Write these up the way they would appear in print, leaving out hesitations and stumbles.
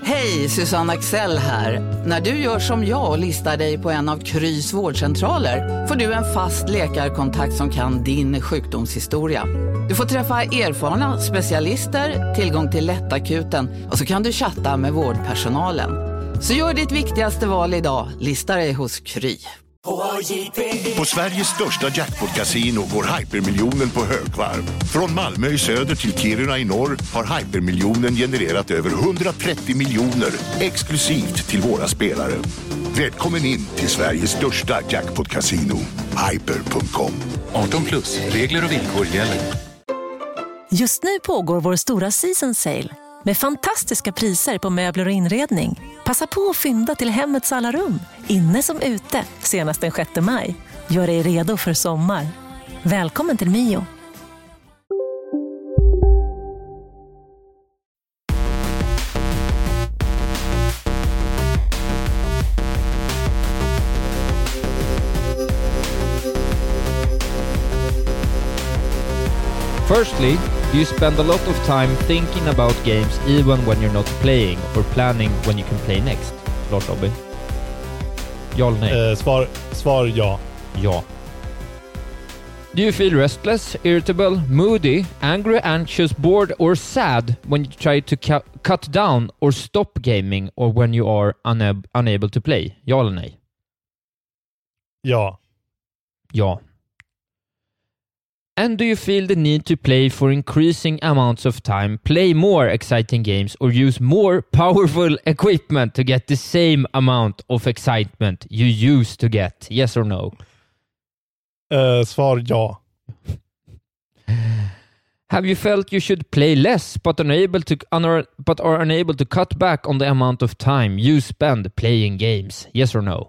Hej, Susanne Axel här. När du gör som jag och listar dig på en av Krys vårdcentraler får du en fast läkarkontakt som kan din sjukdomshistoria. Du får träffa erfarna specialister, tillgång till lättakuten och så kan du chatta med vårdpersonalen. Så gör ditt viktigaste val idag, lista dig hos Kry. På Sveriges största jackpot-casino går hypermiljonen på högvarv. Från Malmö i söder till Kiruna i norr har hypermiljonen genererat över 130 miljoner exklusivt till våra spelare. Välkommen in till Sveriges största jackpot-casino, hyper.com. 18+, regler och villkor gäller. Just nu pågår vår stora season sale med fantastiska priser på möbler och inredning. Passa på att fynda till hemmets alla rum, inne som ute, senast den 6 maj. Gör dig redo för sommar. Välkommen till Mio. Firstly, do you spend a lot of time thinking about games even when you're not playing or planning when you can play next? Lars Robin. Ja eller nej? Svar ja. Ja. Do you feel restless, irritable, moody, angry, anxious, bored or sad when you try to cut down or stop gaming or when you are unable to play? Ja eller nej? Ja. Ja. And do you feel the need to play for increasing amounts of time, play more exciting games, or use more powerful equipment to get the same amount of excitement you used to get? Yes or no? Svar ja. Have you felt you should play less but are unable to cut back on the amount of time you spend playing games? Yes or no?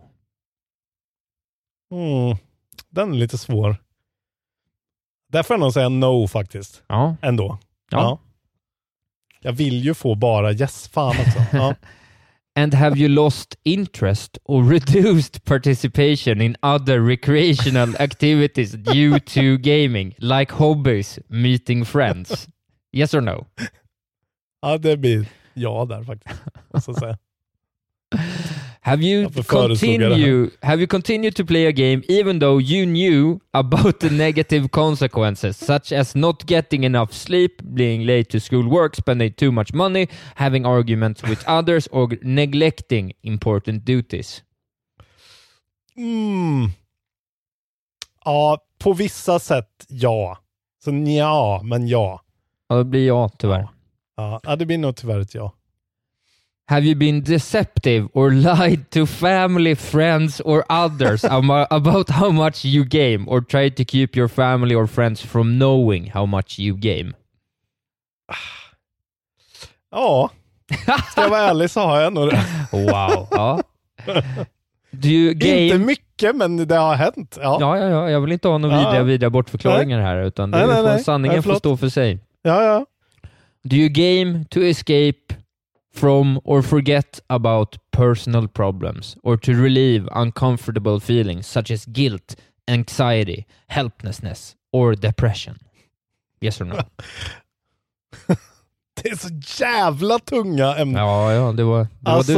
Den är lite svår. Där får jag nog säga no faktiskt. Ja. Ändå. Ja. Jag vill ju få bara yes, fan också. Ja. And have you lost interest or reduced participation in other recreational activities due to gaming, like hobbies, meeting friends? Yes or no? Ja, det blir ja där faktiskt. Måste jag säga. Have you continued to play a game even though you knew about the negative consequences, such as not getting enough sleep, being late to school work, spending too much money, having arguments with others, or neglecting important duties? Ja, på vissa sätt ja. Så ja, men ja. Ja, det blir ja, tyvärr. Ja, det blir nog tyvärr ett ja. Have you been deceptive or lied to family, friends or others about how much you game, or tried to keep your family or friends from knowing how much you game? Ja. Ska jag vara ärlig så har jag nog det. Wow. Ja. Do you game... Inte mycket, men det har hänt. Ja. Jag vill inte ha några vidare bortförklaringar här, utan sanningen får stå för sig. Ja. Do you game to escape from or forget about personal problems, or to relieve uncomfortable feelings such as guilt, anxiety, helplessness or depression? Yes or no? Det är så jävla tunga ämnen. Ja, det var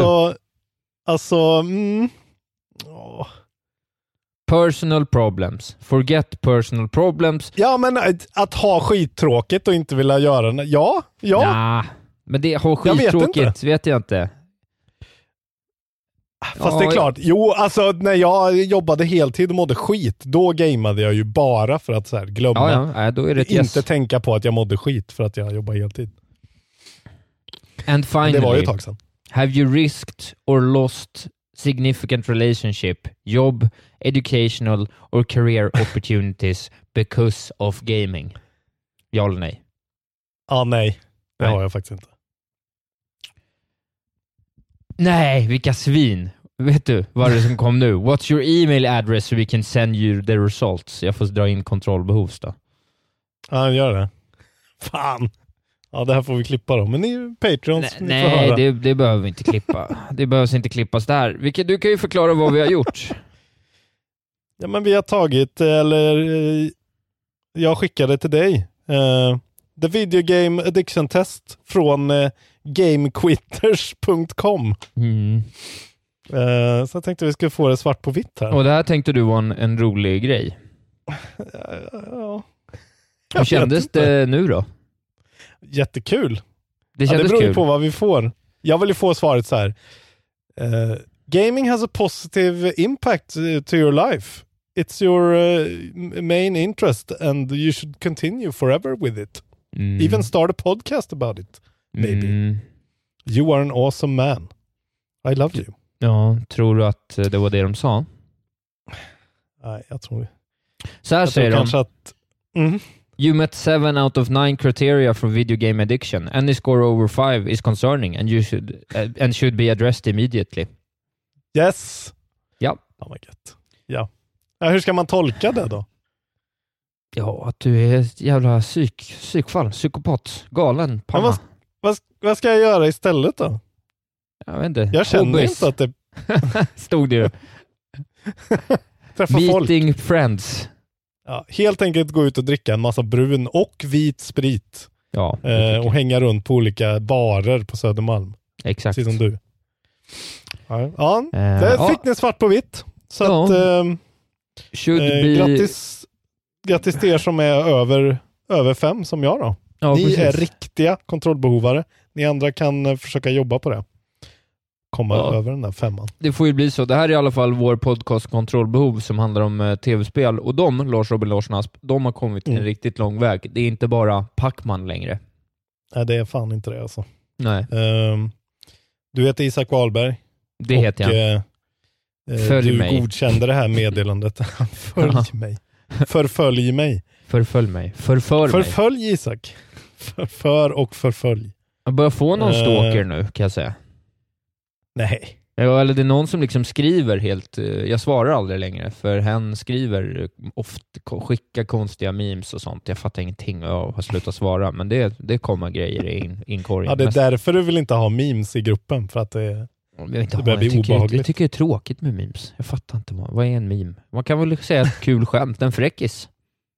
Personal problems. Forget personal problems. Ja, men att ha skittråkigt och inte vilja göra det. Ja. Nah. Men det har skittråkigt, vet jag inte. Fast det är klart. Jo, alltså när jag jobbade heltid och mådde skit, då gameade jag ju bara för att så här, glömma. Ja, då är det inte tänka på att jag mådde skit för att jag jobbade heltid. And finally, det var ju ett tag sedan. Have you risked or lost significant relationship, job, educational or career opportunities because of gaming? Ja eller nej? Ja, nej. Det har jag faktiskt inte. Nej, vilka svin. Vet du vad är det som kom nu? What's your email address so we can send you the results? Jag får dra in kontrollbehovs då. Ja, gör det. Fan. Ja, det här får vi klippa då. Men ni är Patreons. Nej, det behöver vi inte klippa. Det behövs inte klippas där. Du kan ju förklara vad vi har gjort. Ja, men vi har tagit, jag skickade till dig The Video Game Addiction Test från gamequitters.com. Så jag tänkte vi skulle få det svart på vitt här. Och det här tänkte du var en rolig grej. Ja. Hur kändes det nu då? Jättekul. Det beror ju kul. på vad vi får. Jag vill ju få svaret så här. Gaming has a positive impact to your life. It's your main interest and you should continue forever with it. Even start a podcast about it. Maybe. You are an awesome man. I love you. Ja, tror du att det var det de sa? Nej, jag tror... Så här säger de. Kanske att... You met 7 out of 9 criteria for video game addiction. Any score over 5 is concerning and you should be addressed immediately. Yes. Ja. Oh my God. Ja. Hur ska man tolka det då? Ja, att du är ett jävla psykfall, psykopat, galen, panna. Vad ska jag göra istället då? Jag vet inte. Jag känner inte att det... Stod det ju. Träffa Meeting folk. friends. Ja, helt enkelt gå ut och dricka en massa brun och vit sprit. Ja. Och hänga runt på olika barer på Södermalm. Exakt. Precis som du. Ja, det fick ni svart på vitt. Så att... Grattis till er som är över 5 som jag då. Ja, ni precis. är riktiga kontrollbehovare. Ni andra kan försöka jobba på det. Komma över den där 5:an. Det får ju bli så. Det här är i alla fall vår podcast Kontrollbehov som handlar om tv-spel. Och Lars Robin Larsson Asp, de har kommit en riktigt lång väg. Det är inte bara Pac-Man längre. Nej, det är fan inte det alltså. Nej. Du heter Isak Wahlberg. Det heter jag. Du godkände det här meddelandet. Förfölj mig. Förfölj mig. Förfölj Isak. Förfölj. Jag börjar få någon stalker nu, kan jag säga. Nej. Ja, eller det är någon som liksom skriver helt... Jag svarar aldrig längre, för hen skriver ofta, skickar konstiga memes och sånt. Jag fattar ingenting och jag har slutat svara. Men det kommer grejer i inkorgen. Ja, det är därför du vill inte ha memes i gruppen. För att det börjar bli obehagligt. Jag tycker det är tråkigt med memes. Jag fattar inte. Vad är en meme? Man kan väl säga ett kul skämt. En fräckis.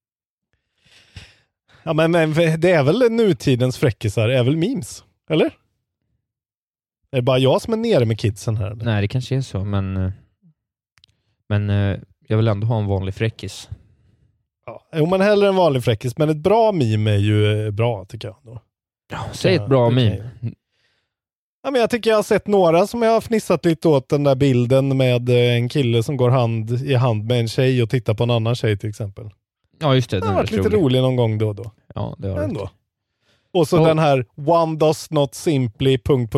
Ja, men det är väl nutidens fräckisar. Är väl memes? Eller? Är det bara jag som är nere med kidsen här? Eller? Nej, det kanske är så. Men jag vill ändå ha en vanlig fräckis. Ja, men hellre en vanlig fräckis. Men ett bra meme är ju bra, tycker jag. Då. Ja, säg ett bra meme. Ja, men jag tycker jag har sett några som jag har fnissat lite åt, den där bilden med en kille som går hand i hand med en tjej och tittar på en annan tjej till exempel. Ja, just det. Det har varit lite rolig någon gång då och då. Ja, det har det. Ändå. Och så den här One does not simply ...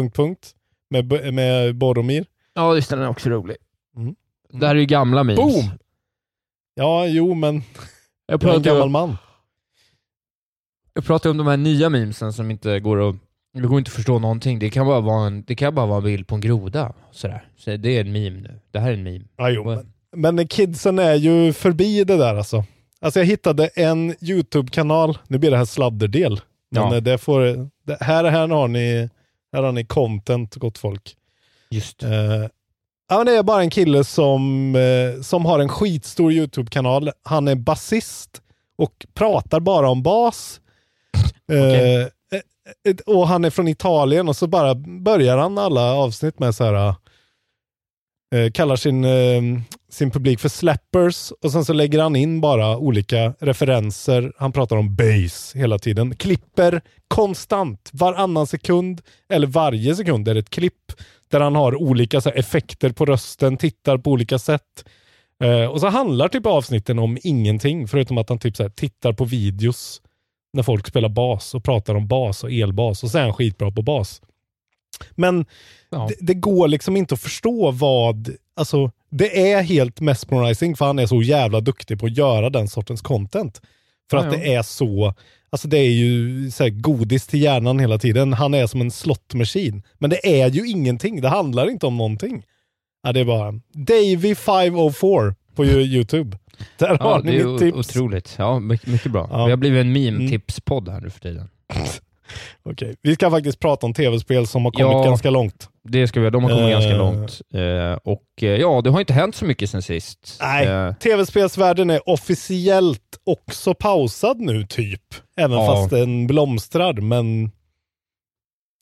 med Boromir. Ja, just det. Den är också rolig. Det här är ju gamla memes. Boom! Ja, jo, men jag är en gammal man. Jag pratar om de här nya memesen som inte går att... Det går inte att förstå någonting. Det kan bara vara en bild på en groda. Sådär. Så det är en meme nu. Det här är en meme. Ja, jo, men kidsen är ju förbi det där alltså. Alltså jag hittade en YouTube-kanal. Nu blir det här sladderdel. Men här har ni content, gott folk. Just ja, men det är bara en kille som har en skitstor YouTube-kanal. Han är basist och pratar bara om bas. Okay. Och han är från Italien och så bara börjar han alla avsnitt med så här kallar sin publik för slappers och sen så lägger han in bara olika referenser. Han pratar om bass hela tiden. Klipper konstant. Varannan sekund eller varje sekund är det ett klipp där han har olika så här, effekter på rösten, tittar på olika sätt. Och så handlar typ avsnitten om ingenting förutom att han typ så här, tittar på videos när folk spelar bas och pratar om bas och elbas och så är han skitbra på bas. Men det går liksom inte att förstå alltså det är helt mesmerizing för han är så jävla duktig på att göra den sortens content. För att det är så, alltså det är ju så här godis till hjärnan hela tiden. Han är som en slot-maskin. Men det är ju ingenting, det handlar inte om någonting. Ja, det är bara Davy 504 på YouTube. Där har ni mitt tips. Otroligt. Ja, mycket bra. Ja. Vi har blivit en meme-tips-podd här nu för tiden. Okej. Vi ska faktiskt prata om tv-spel som har kommit ganska långt. Det ska vi. De har kommit ganska långt. Det har inte hänt så mycket sen sist. Nej, tv-spelsvärlden är officiellt också pausad nu typ. Även fast den blomstrar, men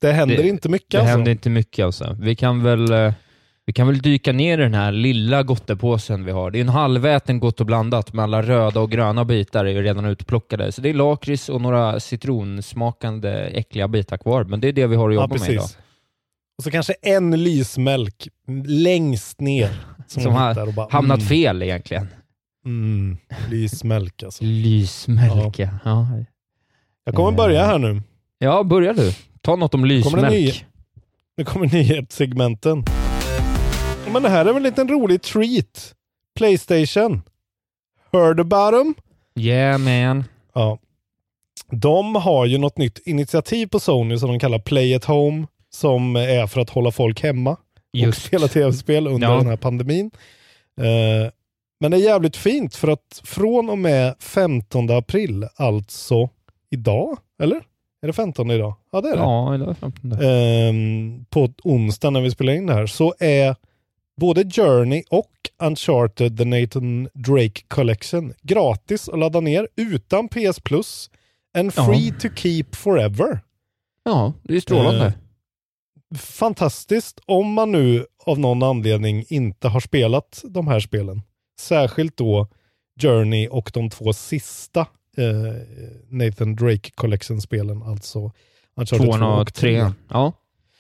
Det händer inte mycket. Det händer inte mycket alltså. Vi kan väl dyka ner i den här lilla gottepåsen vi har. Det är en halväten gott och blandat med alla röda och gröna bitar är ju redan utplockade. Så det är lakrits och några citronsmakande äckliga bitar kvar. Men det är det vi har att jobba med idag. Och så kanske en lysmälk längst ner. Som har hamnat fel egentligen. Lysmälk alltså. Lysmälk, ja. Jag kommer börja här nu. Ja, börja du. Ta något om lysmälk. Nu kommer nyhetssegmenten. Men det här är väl en liten rolig treat. PlayStation. Heard about them? Yeah, man. Ja. De har ju något nytt initiativ på Sony som de kallar Play at Home. Som är för att hålla folk hemma. Och spela tv-spel under den här pandemin. Men det är jävligt fint för att från och med 15 april, alltså idag, eller? Är det 15 idag? Ja, det är det. Ja, idag är 15. På onsdag när vi spelar in det här så är både Journey och Uncharted The Nathan Drake Collection gratis att ladda ner utan PS Plus and free to keep forever. Ja, det är strålande. Fantastiskt om man nu av någon anledning inte har spelat de här spelen. Särskilt då Journey och de 2 sista Nathan Drake Collection-spelen, alltså Uncharted 2 och 3. Ja.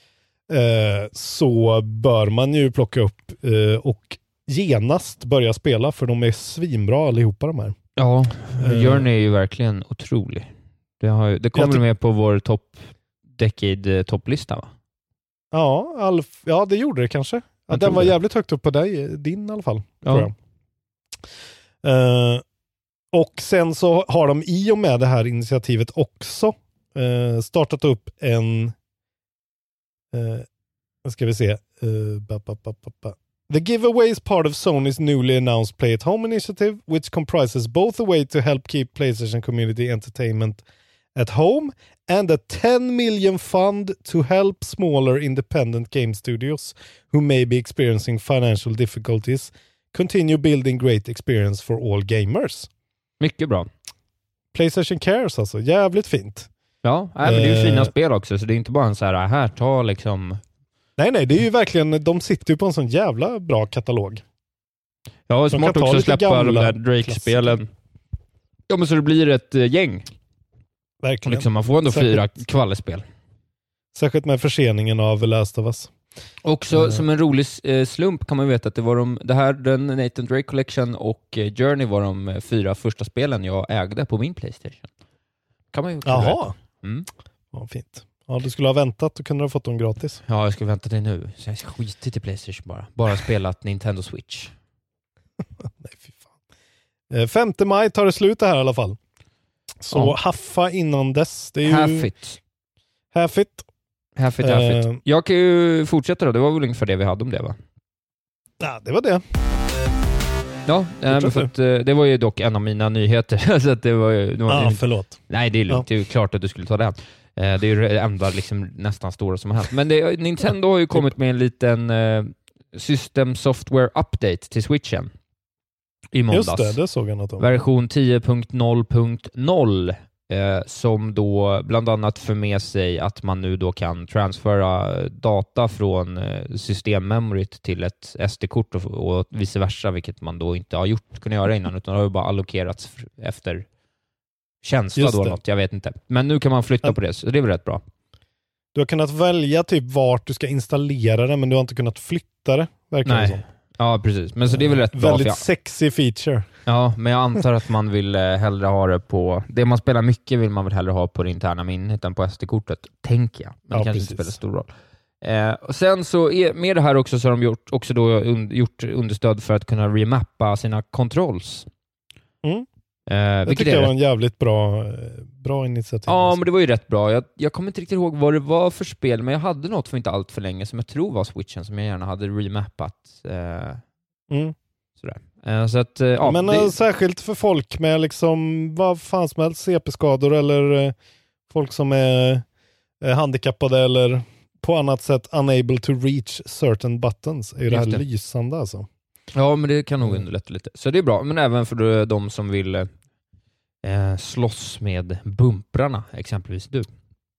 Så bör man ju plocka upp och genast börja spela, för de är svinbra allihopa de här. Ja, Journey är ju verkligen otrolig. Det kommer med på vår Decade-topplista, va? Ja, det gjorde det kanske. Ja, den var jävligt högt upp på din i alla fall. Ja. Tror jag. Och sen så har de i och med det här initiativet också startat upp en ska vi se The giveaway is part of Sony's newly announced Play at Home initiative, which comprises both a way to help keep PlayStation community entertainment at home and a 10 million fund to help smaller independent game studios who may be experiencing financial difficulties continue building great experience for all gamers. Mycket bra. PlayStation Cares alltså, jävligt fint. Ja, men det är ju fina spel också, så det är inte bara en så här ta liksom... Nej, det är ju verkligen, de sitter ju på en sån jävla bra katalog. Ja, smart också att släppa de där Drake-spelen. Ja, men så det blir ett gäng. Verkligen. Liksom, man får ändå 4 kvalitetsspel. Särskilt med förseningen av The Last of Us. Också som en rolig slump kan man veta att det var den Nathan Drake Collection och Journey var de 4 första spelen jag ägde på min PlayStation. Kan man ju. Jaha. Ja, fint. Ja, du skulle ha väntat och kunde ha fått dem gratis. Ja, jag ska vänta till nu. Så jag skiter till PlayStation bara spelat Nintendo Switch. Nej, fy fan. 5 maj tar det slut det här i alla fall. Så haffa innan dess. Det är ju... Half it. Jag kan ju fortsätta då. Det var väl ungefär det vi hade om det, va? Ja, det var det. Ja, för att, det var ju dock en av mina nyheter. Så att det var ju... förlåt. Nej, det är lugnt. Det är ju klart att du skulle ta den. Det är ju det enda liksom, nästan stora som har hänt. Men Nintendo har ju kommit med en liten System Software Update till Switchen i måndags. Just det såg jag något om. Version 10.0.0 som då bland annat för med sig att man nu då kan transfera data från systemmemoryt till ett SD-kort och vice versa, vilket man då inte har kunnat göra innan, utan det har ju bara allokerats efter känsla då något, jag vet inte. Men nu kan man flytta på det, så det är väl rätt bra. Du har kunnat välja typ vart du ska installera det, men du har inte kunnat flytta det, verkar det som. Ja, precis. Men så det är väl rätt bra. Väldigt sexy feature. Ja, men jag antar att man vill hellre ha det på... Det man spelar mycket vill man väl hellre ha på det interna minnet än på SD-kortet, tänker jag. Men det kanske inte spelar stor roll. Och sen så med det här också så har de gjort understöd för att kunna remappa sina controls. Jag tycker det var en jävligt bra initiativ. Ja, men det var ju rätt bra. Jag kommer inte riktigt ihåg vad det var för spel, men jag hade något för inte allt för länge som jag tror var Switchen som jag gärna hade remappat. Sådär. Så att, men särskilt för folk med liksom vad fan som helst, CP-skador eller folk som är handikappade eller på annat sätt unable to reach certain buttons är ju det här lysande alltså. Ja, men det kan nog underlätta lite. Så det är bra, men även för de som vill slåss med bumprarna, exempelvis du.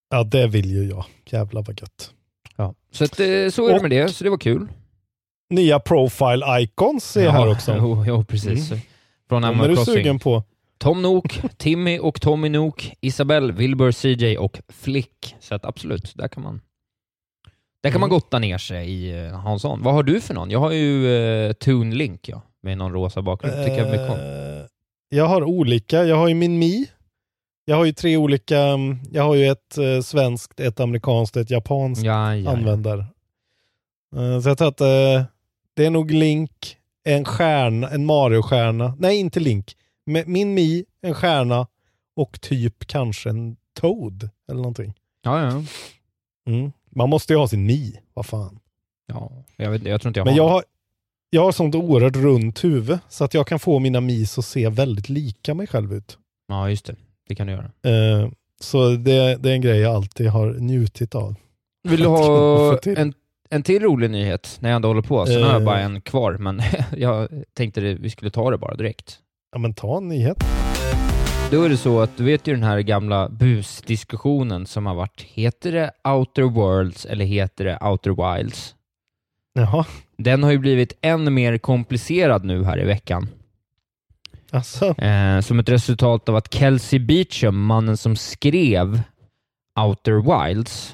Ja, det vill ju jag. Jävlar vad gött. Ja. Så att, så är det med det, så det var kul. Nya profile icons är här också. Jo, precis. Från Animal Crossing. Är du sugen på? Tom Nook, Timmy och Tommy Nook, Isabelle, Wilbur, CJ och Flick. Så att absolut, där kan man gotta ner sig i Hansson. Vad har du för någon? Jag har ju Toon Link, med någon rosa bakgrund. Tycker jag mycket om. Jag har olika. Jag har ju min Mi. Jag har ju 3 olika. Jag har ju ett svenskt, ett amerikanskt, ett japanskt användare. Så jag tror att det är nog Link, en stjärna, en Mario-stjärna. Nej, inte Link. Min Mi, en stjärna och typ kanske en Toad eller någonting. Ja. Man måste ju ha sin Mi, vad fan. Ja, jag tror inte jag Men har. Jag har sånt oerhört runt huvud så att jag kan få mina Mis att se väldigt lika mig själv ut. Ja, just det. Det kan du göra. Så det är en grej jag alltid har njutit av. Vill du ha en till rolig nyhet när jag ändå håller på? Sen har jag bara en kvar, men jag tänkte vi skulle ta det bara direkt. Ja, men ta en nyhet. Då är det så att du vet ju den här gamla busdiskussionen som har varit. Heter det Outer Worlds eller heter det Outer Wilds? Jaha. Den har ju blivit än mer komplicerad nu här i veckan. Alltså. Som ett resultat av att Kelsey Beachum, mannen som skrev Outer Wilds,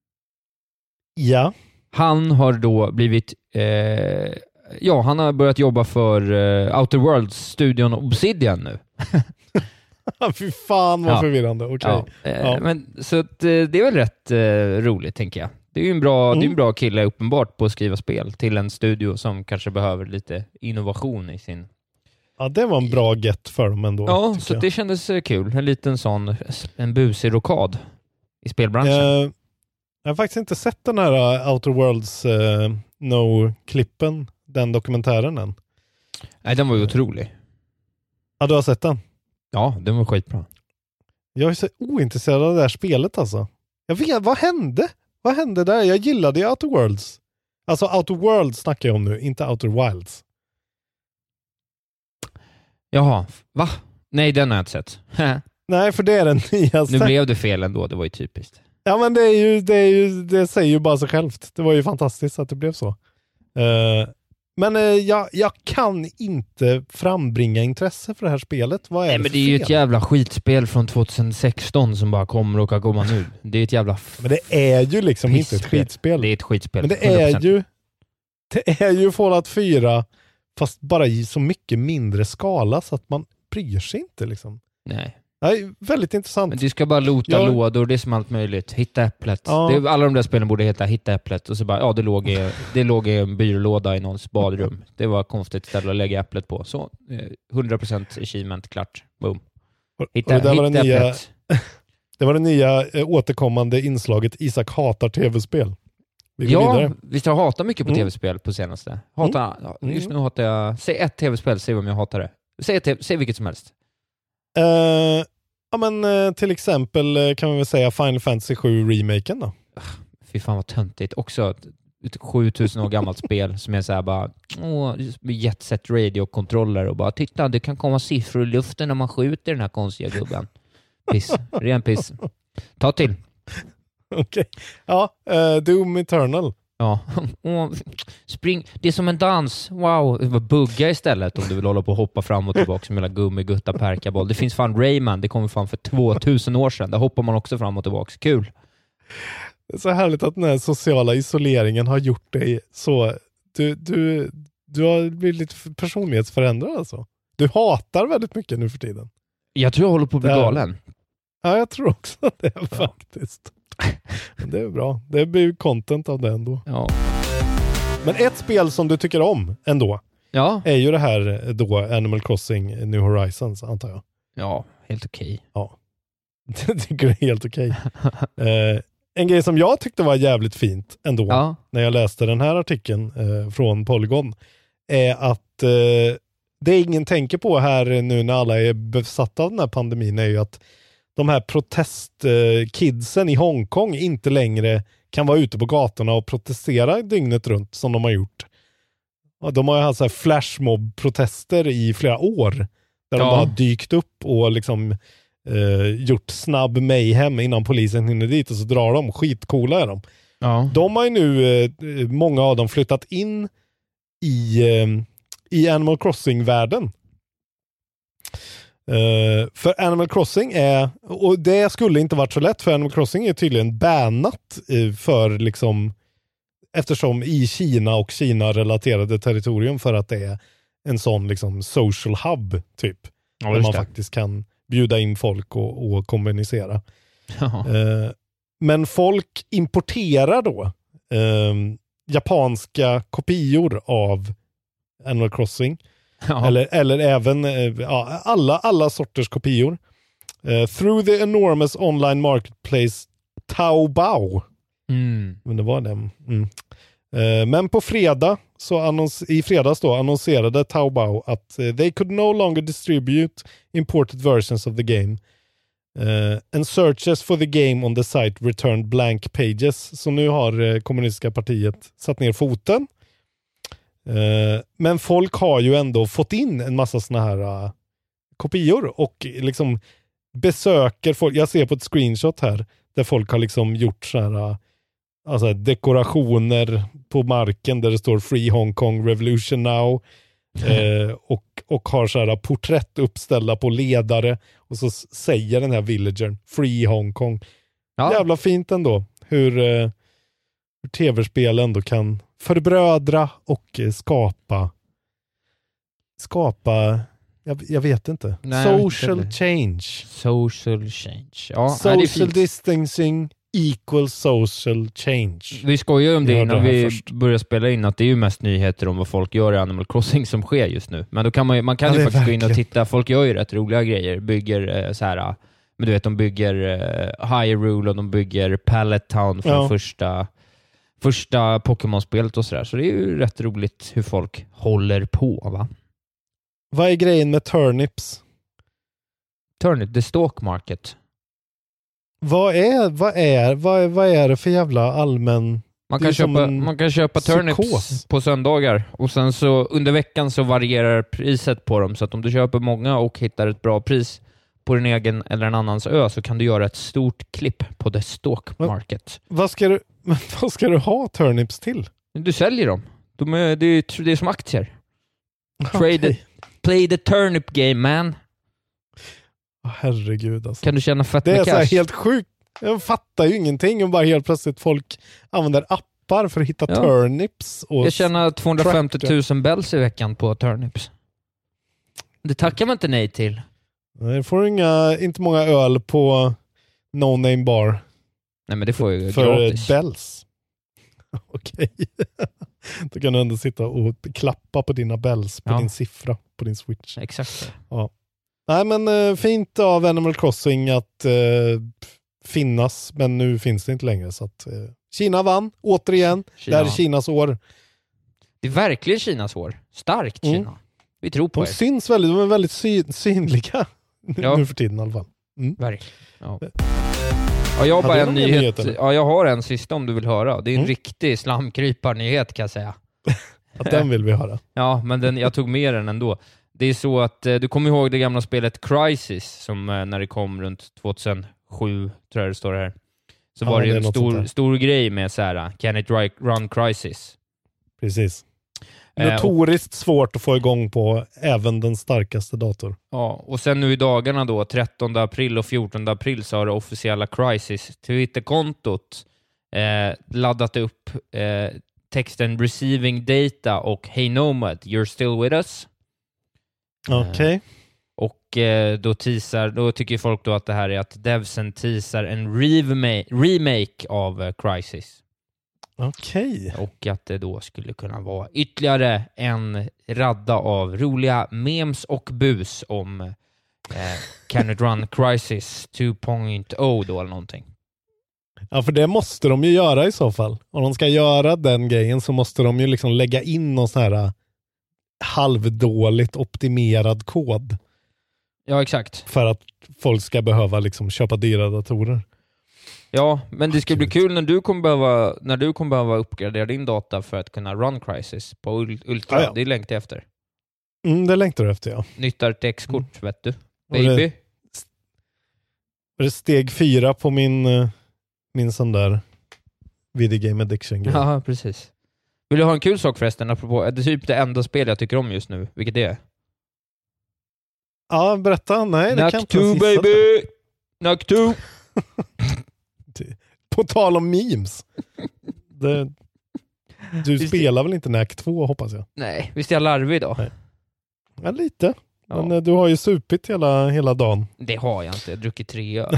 han har då blivit han har börjat jobba för Outer Worlds-studion Obsidian nu. Fy fan vad förvirrande. Okay. Men, så att, det är väl rätt roligt, tänker jag. Det är ju det är en bra kille uppenbart på att skriva spel till en studio som kanske behöver lite innovation i sin... Ja, det var en bra get för dem ändå. Ja, så det kändes kul. En liten en busig rokad i spelbranschen. Jag har faktiskt inte sett den här Outer Worlds No-klippen, den dokumentären än. Nej, den var ju otrolig. Ja, du har sett den? Ja, den var skitbra. Jag är så ointresserad av det här spelet alltså. Jag vet, vad hände? Vad hände där? Jag gillade ju Outer Worlds. Alltså Outer Worlds snackar jag om nu, inte Outer Wilds. Jaha, va? Nej, den har jag inte sett. Nej, för det är den nya. Nu blev det fel ändå, det var ju typiskt. Ja, men det säger ju bara sig självt. Det var ju fantastiskt att det blev så. Men jag kan inte frambringa intresse för det här spelet. Vad är det? Men det är ju ett jävla skitspel från 2016 som bara kommer och kan komma nu. Det är ett jävla Men det är ju liksom inte ett skitspel. Det är ett skitspel. Men det är ju Fallout 4 fast bara i så mycket mindre skala så att man bryr sig inte liksom. Nej. Nej, väldigt intressant. Men du ska bara lota lådor, det är som allt möjligt. Hitta äpplet. Ja. Alla de där spelen borde heta Hitta äpplet. Och så bara, det låg i en byrålåda i någons badrum. Det var konstigt ställe att lägga äpplet på. Så, 100% achievement, klart. Boom. Hitta äpplet. Det var det nya återkommande inslaget Isak hatar tv-spel. Visst jag hatar mycket på tv-spel på senaste. Just nu hatar jag... Säg ett tv-spel, säg om jag hatar det. Säg vilket som helst. Till exempel kan vi väl säga Final Fantasy 7 remaken då. Fy fan vad töntigt. Också 7000 år gammalt spel som är så här bara Jet Set Radio-kontroller och bara titta, det kan komma siffror i luften när man skjuter den här konstiga gubben. Piss. Ren piss. Ta till. Okej. Ja, Doom Eternal. Ja. Spring. Det är som en dans. Wow. Bugga istället om du vill hålla på och hoppa fram och tillbaka som hela gummigutta perkaboll. Det finns fan Rayman. Det kommer fan för 2000 år sedan. Där hoppar man också fram och tillbaka. Kul. Det är så härligt att den här sociala isoleringen har gjort dig så... Du har blivit lite personlighetsförändrad alltså. Du hatar väldigt mycket nu för tiden. Jag tror jag håller på att bli galen. Ja, jag tror också det faktiskt. Men det är bra. Det blir content av det ändå. Ja. Men ett spel som du tycker om ändå är ju det här då Animal Crossing New Horizons, antar jag. Ja, helt okej. Ja, det tycker jag är helt okej. En grej som jag tyckte var jävligt fint ändå när jag läste den här artikeln från Polygon är att det ingen tänker på här nu när alla är besatta av den här pandemin är ju att de här protestkidsen i Hongkong inte längre kan vara ute på gatorna och protestera dygnet runt som de har gjort. De har ju haft så här flashmob-protester i flera år där de bara dykt upp och liksom gjort snabb mayhem innan polisen hinner dit och så drar de. Skitcoola är de. Ja. De har ju nu, många av dem, flyttat in i Animal Crossing-världen. För Animal Crossing är, och det skulle inte varit så lätt, för Animal Crossing är tydligen bannat för liksom, eftersom i Kina och Kina-relaterade territorium, för att det är en sån liksom social hub typ. Ja, där man faktiskt kan bjuda in folk och kommunicera. Men folk importerar då japanska kopior av Animal Crossing. Ja. Eller även alla sorters kopior. Through the enormous online marketplace Taobao. Men det var det. Men på fredag i fredags då annonserade Taobao att they could no longer distribute imported versions of the game. And searches for the game on the site returned blank pages. Så nu har kommunistiska partiet satt ner foten. Men folk har ju ändå fått in en massa såna här kopior och liksom besöker folk. Jag ser på ett screenshot här där folk har liksom gjort så här alltså dekorationer på marken där det står Free Hong Kong Revolution Now och har så här porträtt uppställda på ledare och så säger den här villagern Free Hong Kong. Ja. Jävla fint ändå hur tv-spel ändå kan förbrödra och skapa jag vet inte. Social change. Ja, social distancing equal social change. Vi skojar om det innan vi börjar spela in, att det är ju mest nyheter om vad folk gör i Animal Crossing som sker just nu. Men då kan man kan ju faktiskt gå in och titta. Folk gör ju rätt roliga grejer. Bygger så här, men du vet, de bygger Hyrule och de bygger Pallet Town från första Pokémon-spelet och sådär. Så det är ju rätt roligt hur folk håller på, va? Vad är grejen med turnips? The stock market. Vad är det för jävla allmän... Man kan köpa turnips på söndagar och sen så under veckan så varierar priset på dem, så att om du köper många och hittar ett bra pris på din egen eller en annans ö så kan du göra ett stort klipp på the stock market. Vad ska du ha turnips till? Du säljer dem. Det är som aktier. Play the turnip game, man. Herregud alltså. Kan du tjäna fett med cash? Det är så här helt sjukt. Jag fattar ju ingenting om bara helt plötsligt folk använder appar för att hitta turnips. Och jag tjänar 250 000 bells i veckan på turnips. Det tackar man inte nej till. Nej, får du inte många öl på No Name Bar. Nej, men det får ju för gratis. Bells. Okej. Då kan du ändå sitta och klappa på dina bells på din siffra på din Switch. Exakt. Ja. Nej, men fint av Animal Crossing att finnas, men nu finns det inte längre, så att Kina vann återigen. Det här är Kinas år. Det är verkligen Kinas år. Starkt Kina. Vi tror på de är väldigt synliga nu för tiden i alla fall. Verkligen. Ja. Ja, jag har bara en nyhet. Ja, jag har en sista om du vill höra. Det är en riktig slamkryparnyhet, kan jag säga. Att den vill vi höra. Ja, men jag tog med den ändå. Det är så att du kommer ihåg det gamla spelet Crysis som när det kom runt 2007, tror jag det står här. Så var det en stor grej med så här, can it run Crysis? Precis. Notoriskt svårt att få igång på även den starkaste dator. Ja, och sen nu i dagarna då, 13 april och 14 april, så har det officiella Crysis Twitterkontot laddat upp texten Receiving Data och Hey Nomad, you're still with us? Okej. Och då tycker folk då att det här är att devsen teasar en remake av Crysis. Okej. Och att det då skulle kunna vara ytterligare en radda av roliga memes och bus om Can it run Crysis 2.0 då eller någonting. Ja, för det måste de ju göra i så fall. Om de ska göra den grejen så måste de ju liksom lägga in någon sån här halvdåligt optimerad kod. Ja, exakt. För att folk ska behöva liksom köpa dyra datorer. Ja, men det ska bli kul när du kommer behöva uppgradera din data för att kunna run Crysis på Ultra. Ja. Det längtar jag efter. Det längtar du efter, ja. Nytt RTX-kort, vet du. Baby. Det är steg 4 på min sån där video game addiction-grej. Ja, precis. Vill du ha en kul sak förresten? Apropå, det är typ det enda spel jag tycker om just nu. Vilket det är? Ja, berätta. Nej, det kan inte Knack 2, baby! Knack 2! På tal om memes. Du spelar väl inte Knack 2, hoppas jag? Nej, visst är jag larvig då? Nej. Ja, lite. Ja. Men du har ju supit hela dagen. Det har jag inte. Jag har druckit 3 öl.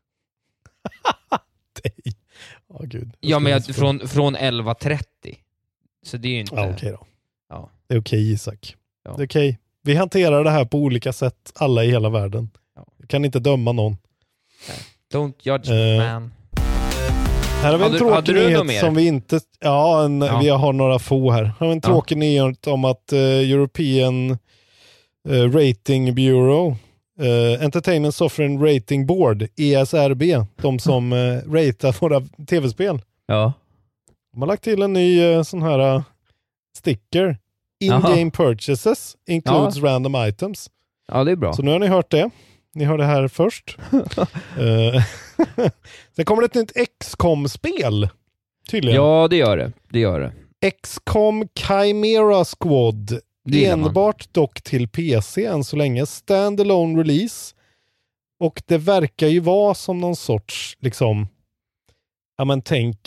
Oh, gud. Ja, men från 11.30. Så det är ju inte... Ja, okej då. Ja. Det är okej, Isak. Ja. Det är okej. Vi hanterar det här på olika sätt, alla i hela världen. Ja. Vi kan inte döma någon. Don't judge me, man. Här har vi en tråkig nyhet som vi inte... Ja, vi har några få här. Här har vi en tråkig nyhet om att European Rating Bureau, Entertainment Software and Rating Board, ESRB, de som ratear våra tv-spel. Ja. De har lagt till en ny sån här sticker. In-game purchases includes random items. Ja, det är bra. Så nu har ni hört det. Ni hör det här först. Sen kommer det ett nytt XCOM-spel. Tydligen. Ja, det gör det. XCOM Chimera Squad. Enbart dock till PC än så länge. Standalone release. Och det verkar ju vara som någon sorts liksom, ja men tänk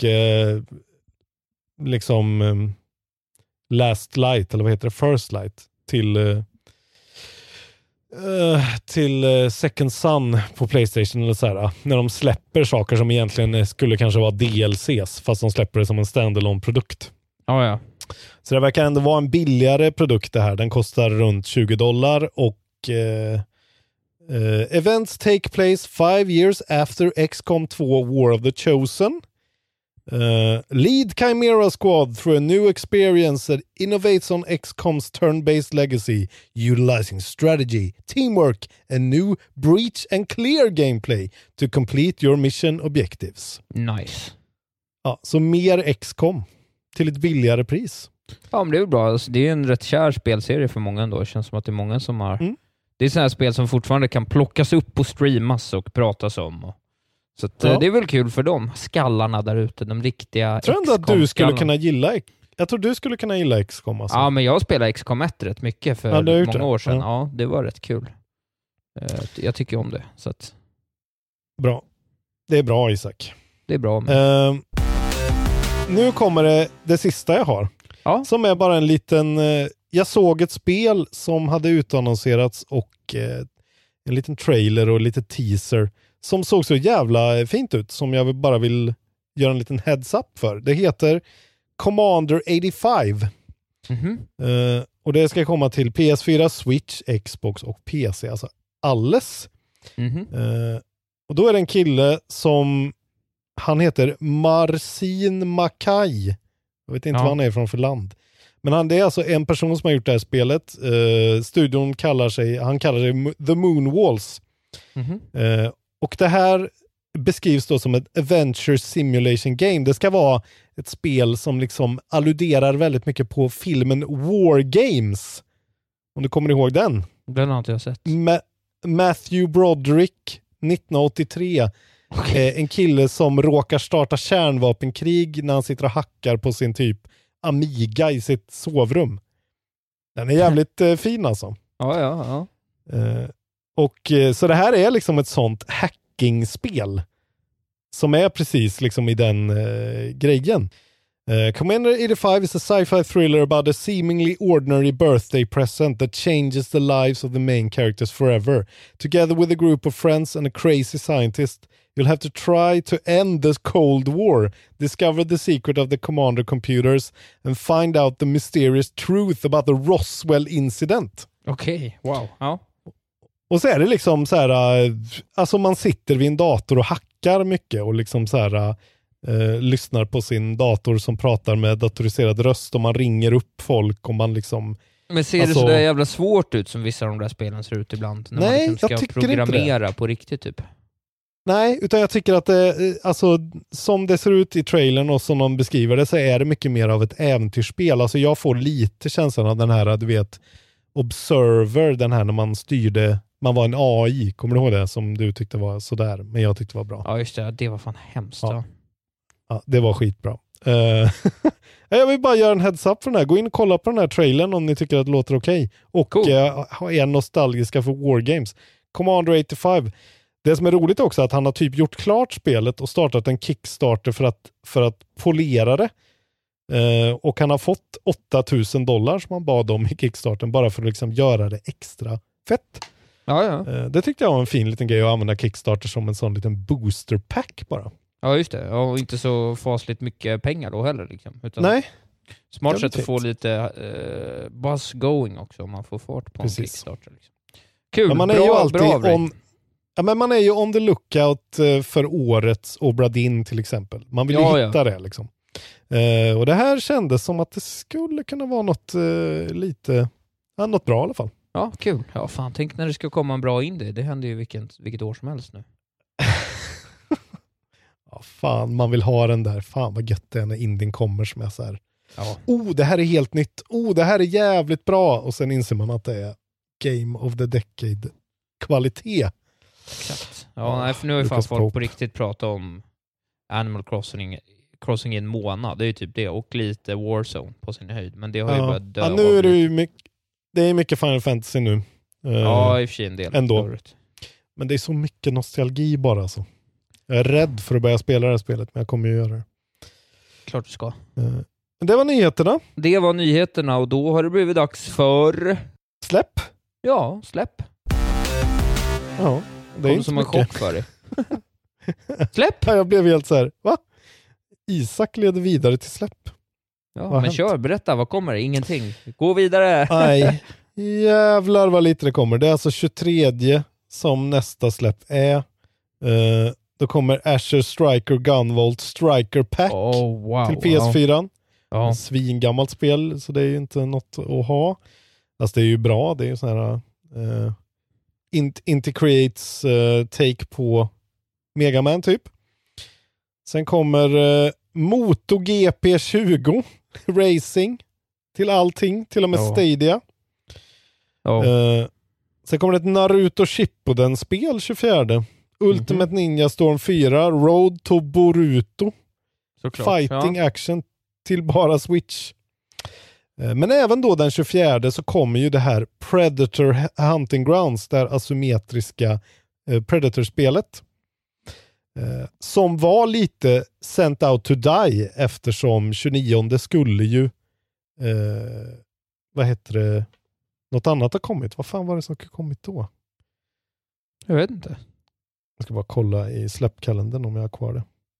liksom Last Light, eller vad heter det? First Light till Second Son på PlayStation eller så här, när de släpper saker som egentligen skulle kanske vara DLCs, fast de släpper det som en standalone produkt. Ja. Så det verkar ändå vara en billigare produkt det här. Den kostar runt $20 och events take place 5 years after XCOM 2 War of the Chosen. Lead Chimera Squad through a new experience that innovates on XCOM's turn-based legacy, utilizing strategy, teamwork, and new breach and clear gameplay to complete your mission objectives. Nice. Ja, så mer XCOM till ett billigare pris. Ja, men det är ju bra. Alltså, det är en rätt kär spelserie för många ändå. Det känns som att det är många som har... Det är sådana här spel som fortfarande kan plockas upp och streamas och pratas om. Så att, det är väl kul för dem. Skallarna där ute, de riktiga jag tror ändå att du skulle kunna gilla... Jag tror du skulle kunna gilla XCOM. Alltså. Ja, men jag spelade XCOM 1 rätt mycket för många år sedan. Ja, det var rätt kul. Jag tycker om det. Så att... Bra. Det är bra, Isak. Det är bra. Nu kommer det sista jag har. Ja. Som är bara en liten... jag såg ett spel som hade utannonserats och en liten trailer och lite teaser som såg så jävla fint ut, som jag bara vill göra en liten heads up för. Det heter Commander 85. Och det ska komma till PS4, Switch, Xbox och PC. Alltså alles. Och då är det en kille som han heter Marcin Mackay. Jag vet inte vad han är från för land. Men det är alltså en person som har gjort det här spelet. Studion kallar sig The Moonwalls. Och det här beskrivs då som ett adventure simulation game. Det ska vara ett spel som liksom alluderar väldigt mycket på filmen War Games. Om du kommer ihåg den. Den har inte jag sett. Matthew Broderick 1983. En kille som råkar starta kärnvapenkrig när han sitter och hackar på sin typ Amiga i sitt sovrum. Den är jävligt fin alltså. Ja. Och så det här är liksom ett sånt hackingspel som är precis liksom i den grejen. Commander 85 is a sci-fi thriller about a seemingly ordinary birthday present that changes the lives of the main characters forever. Together with a group of friends and a crazy scientist, you'll have to try to end the Cold War, discover the secret of the Commander computers, and find out the mysterious truth about the Roswell incident. Okej, wow. Ja. Och så är det liksom så här, alltså man sitter vid en dator och hackar mycket och liksom så här lyssnar på sin dator som pratar med datoriserad röst och man ringer upp folk och man liksom... Men ser det så där jävla svårt ut som vissa av de där spelen ser ut ibland? När nej, man liksom ska programmera på riktigt typ. Nej, utan jag tycker att det, alltså som det ser ut i trailern och som de beskriver det, så är det mycket mer av ett äventyrsspel. Alltså jag får lite känslan av den här, du vet, Observer, den här när man styrde, man var en AI, kommer du ihåg det som du tyckte var sådär, men jag tyckte var bra. Ja just det var fan hemskt. Ja, det var skitbra. Jag vill bara göra en heads up för den här. Gå in och kolla på den här trailern om ni tycker att det låter okej. Och cool. Är nostalgiska för Wargames. Commander 85. Det som är roligt också är att han har typ gjort klart spelet och startat en Kickstarter för att polera det. Och han har fått $8,000 som han bad om i Kickstarten bara för att liksom göra det extra fett. Ja. Det tyckte jag var en fin liten grej att använda Kickstarter som en sån liten booster pack bara. Ja just det, och inte så fasligt mycket pengar då heller liksom. Utan nej. Smart sätt att få lite buzz going också om man får fart på en Kickstarter. Liksom. Kul, men man är ju alltid men man är ju on the lookout för årets Obra Dinn till exempel. Man vill ju hitta det liksom. Och det här kändes som att det skulle kunna vara något något bra i alla fall. Ja, kul. Ja, fan, tänk när det ska komma en bra indie. Det händer ju vilket år som helst nu. Ja, fan, man vill ha den där. Fan vad gött det är när indien kommer som är så här. Ja. Det här är helt nytt. Det här är jävligt bra. Och sen inser man att det är Game of the Decade kvalitet. Exakt. Ja, nej, för nu har ju fan folk på riktigt pratat om Animal Crossing i en månad. Det är ju typ det. Och lite Warzone på sin höjd. Men det har ju börjat dö. Ja, nu är det ju det är mycket Final Fantasy nu. Ja, i och för sig en del. Ändå. Men det är så mycket nostalgi bara alltså. Jag är rädd för att börja spela det här spelet, men jag kommer ju göra det. Klart du ska. Det var nyheterna. Det var nyheterna och då har det blivit dags för... Släpp? Ja, släpp. Ja, det är inte som en chock för dig. Släpp? Ja, jag blev helt så här, va? Isak leder vidare till släpp. Ja, men kör, berätta, vad kommer det? Ingenting. Gå vidare. Nej, jävlar vad lite det kommer. Det är alltså 23 som nästa släpp är. Då kommer Asher Striker Gunvolt Striker Pack till PS4. Ja. Svingammalt spel, så det är ju inte något att ha. Alltså det är ju bra, det är ju sån här Inti Creates take på Mega Man typ. Sen kommer MotoGP 20 Racing till allting, till och med Stadia. Sen kommer det ett Naruto Shippuden-spel 24. Ultimate Ninja Storm 4, Road to Boruto. Såklart, Fighting action till bara Switch. Men även då den 24 så kommer ju det här Predator Hunting Grounds, där asymmetriska Predator-spelet. Som var lite sent out to die eftersom 29 skulle ju vad heter det, något annat har kommit. Vad fan var det som har kommit då? Jag vet inte. Jag ska bara kolla i släppkalendern om jag har kvar det.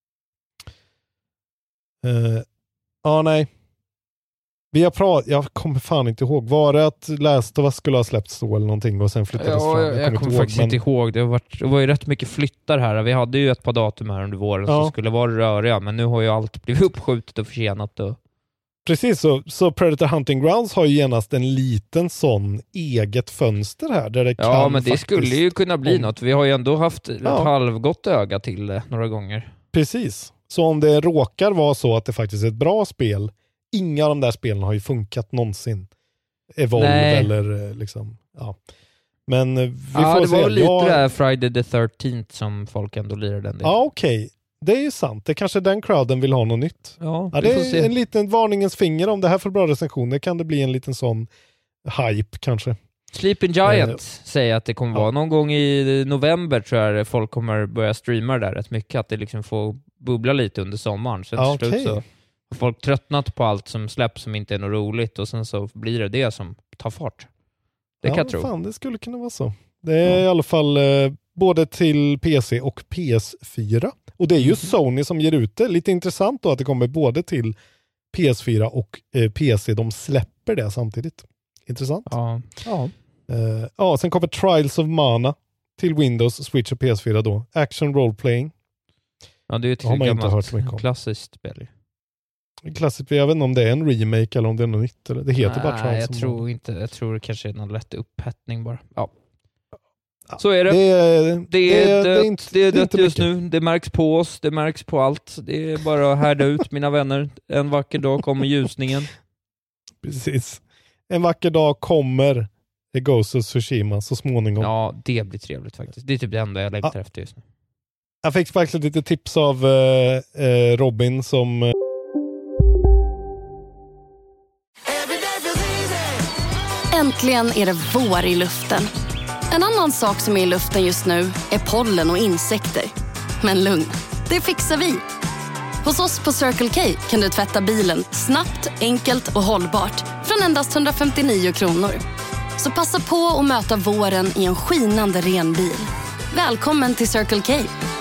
Nej. Jag kommer fan inte ihåg. Var det att Last of Us skulle ha släppts då eller någonting och sen flyttades fram? Jag kommer faktiskt inte ihåg. Det var ju rätt mycket flyttar här. Vi hade ju ett par datum här under våren som skulle vara röriga, men nu har ju allt blivit uppskjutet och försenat. Precis, så Predator Hunting Grounds har ju genast en liten sån eget fönster här. Där det kan men det skulle ju kunna bli något. Vi har ju ändå haft ett halvgott öga till det några gånger. Precis. Så om det råkar vara så att det faktiskt är ett bra spel, inga av de där spelen har ju funkat någonsin. Evolve eller liksom, Men vi får det se. var lite det här Friday the 13th som folk ändå lirar den. Ja, okej. Det är ju sant. Det är kanske den crowden vill ha något nytt. Ja, det är en liten varningens finger. Om det här får bra recensioner kan det bli en liten sån hype kanske. Sleeping Giant säger att det kommer vara någon gång i november, tror jag folk kommer börja streama där rätt mycket, att det liksom får bubbla lite under sommaren. Sen till slut så har folk tröttnat på allt som släpps som inte är något roligt och sen så blir det som tar fart. Det kan jag tro. Fan, det skulle kunna vara så. Det är i alla fall både till PC och PS4. Och det är ju Sony som ger ut det. Lite intressant då att det kommer både till PS4 och PC. De släpper det samtidigt. Intressant. Sen kommer Trials of Mana till Windows, Switch och PS4 då. Action role-playing. Ja, det är ju ett gammalt klassiskt spel. Klassiskt, jag vet inte om det är en remake eller om det är något nytt. Eller det heter bara Trials jag of tror Mana. Inte. Jag tror det kanske är någon lätt upphettning bara. Ja. Så är det. Det är dött just nu. Det märks på oss. Det märks på allt. Det är bara att härda ut, mina vänner. En vacker dag kommer ljusningen. Precis. En vacker dag kommer är Ghost of Tsushima så småningom. Ja, det blir trevligt faktiskt. Det är typ det enda jag längtar efter just nu. Jag fick faktiskt lite tips av Robin som... Äntligen är det vår i luften. En annan sak som är i luften just nu är pollen och insekter. Men lugn, det fixar vi. Hos oss på Circle K kan du tvätta bilen snabbt, enkelt och hållbart från endast 159 kronor. Så passa på att möta våren i en skinande ren bil. Välkommen till Circle K.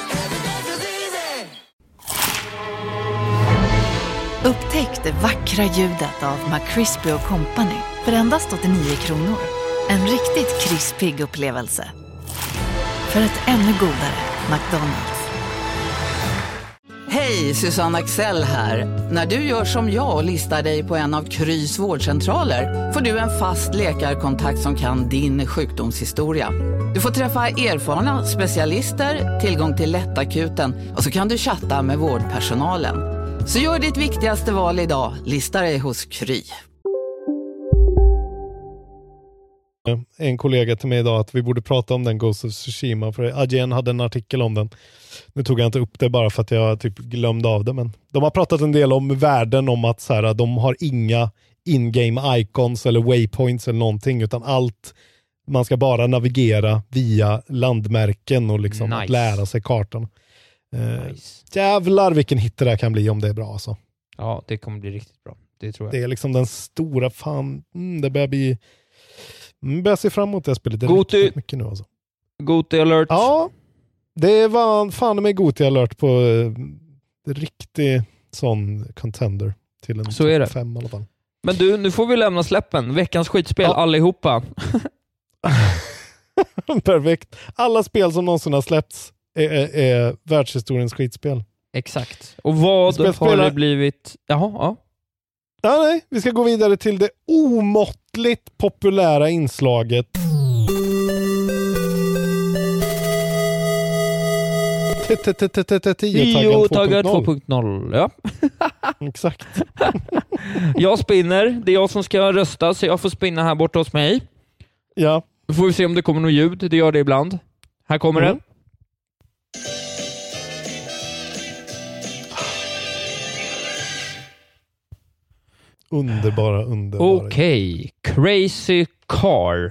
Upptäck det vackra ljudet av McCrispy & Company för endast 89 kronor. En riktigt krispig upplevelse. För ett ännu godare McDonald's. Hej, Susanne Axel här. När du gör som jag och listar dig på en av Krys vårdcentraler får du en fast läkarkontakt som kan din sjukdomshistoria. Du får träffa erfarna specialister, tillgång till lättakuten och så kan du chatta med vårdpersonalen. Så gör ditt viktigaste val idag, lista dig hos Kry. En kollega till mig idag att vi borde prata om den Ghost of Tsushima, för IGN hade en artikel om den. Nu tog jag inte upp det bara för att jag typ glömde av det, men de har pratat en del om världen, om att så här, de har inga in-game icons eller waypoints eller någonting, utan allt, man ska bara navigera via landmärken och liksom att lära sig kartan. Jävlar vilken hit det där kan bli om det är bra alltså. Ja, det kommer bli riktigt bra. Det tror jag. Det är liksom den stora det börjar bli... börjar se fram emot det spelet. Det Goti. Mycket nu alltså. Goti alert. Ja, det var fan med Goti alert på riktig sån contender till en så är det. 5 i alla fall. Men du, nu får vi lämna släppen. Veckans skitspel, allihopa. Perfekt. Alla spel som någonsin har släppts är världshistoriens skitspel. Exakt. Och vad har det blivit? Jaha, ja. Ja, nej, vi ska gå vidare till det omåttligt populära inslaget. Tio-taggar 2.0. Ja. Exakt. Jag spinner. Det är jag som ska rösta, så jag får spinna här borta hos mig. Ja. Då får vi se om det kommer något ljud. Det gör det ibland. Här kommer det. Underbara. Okej. Crazy Car.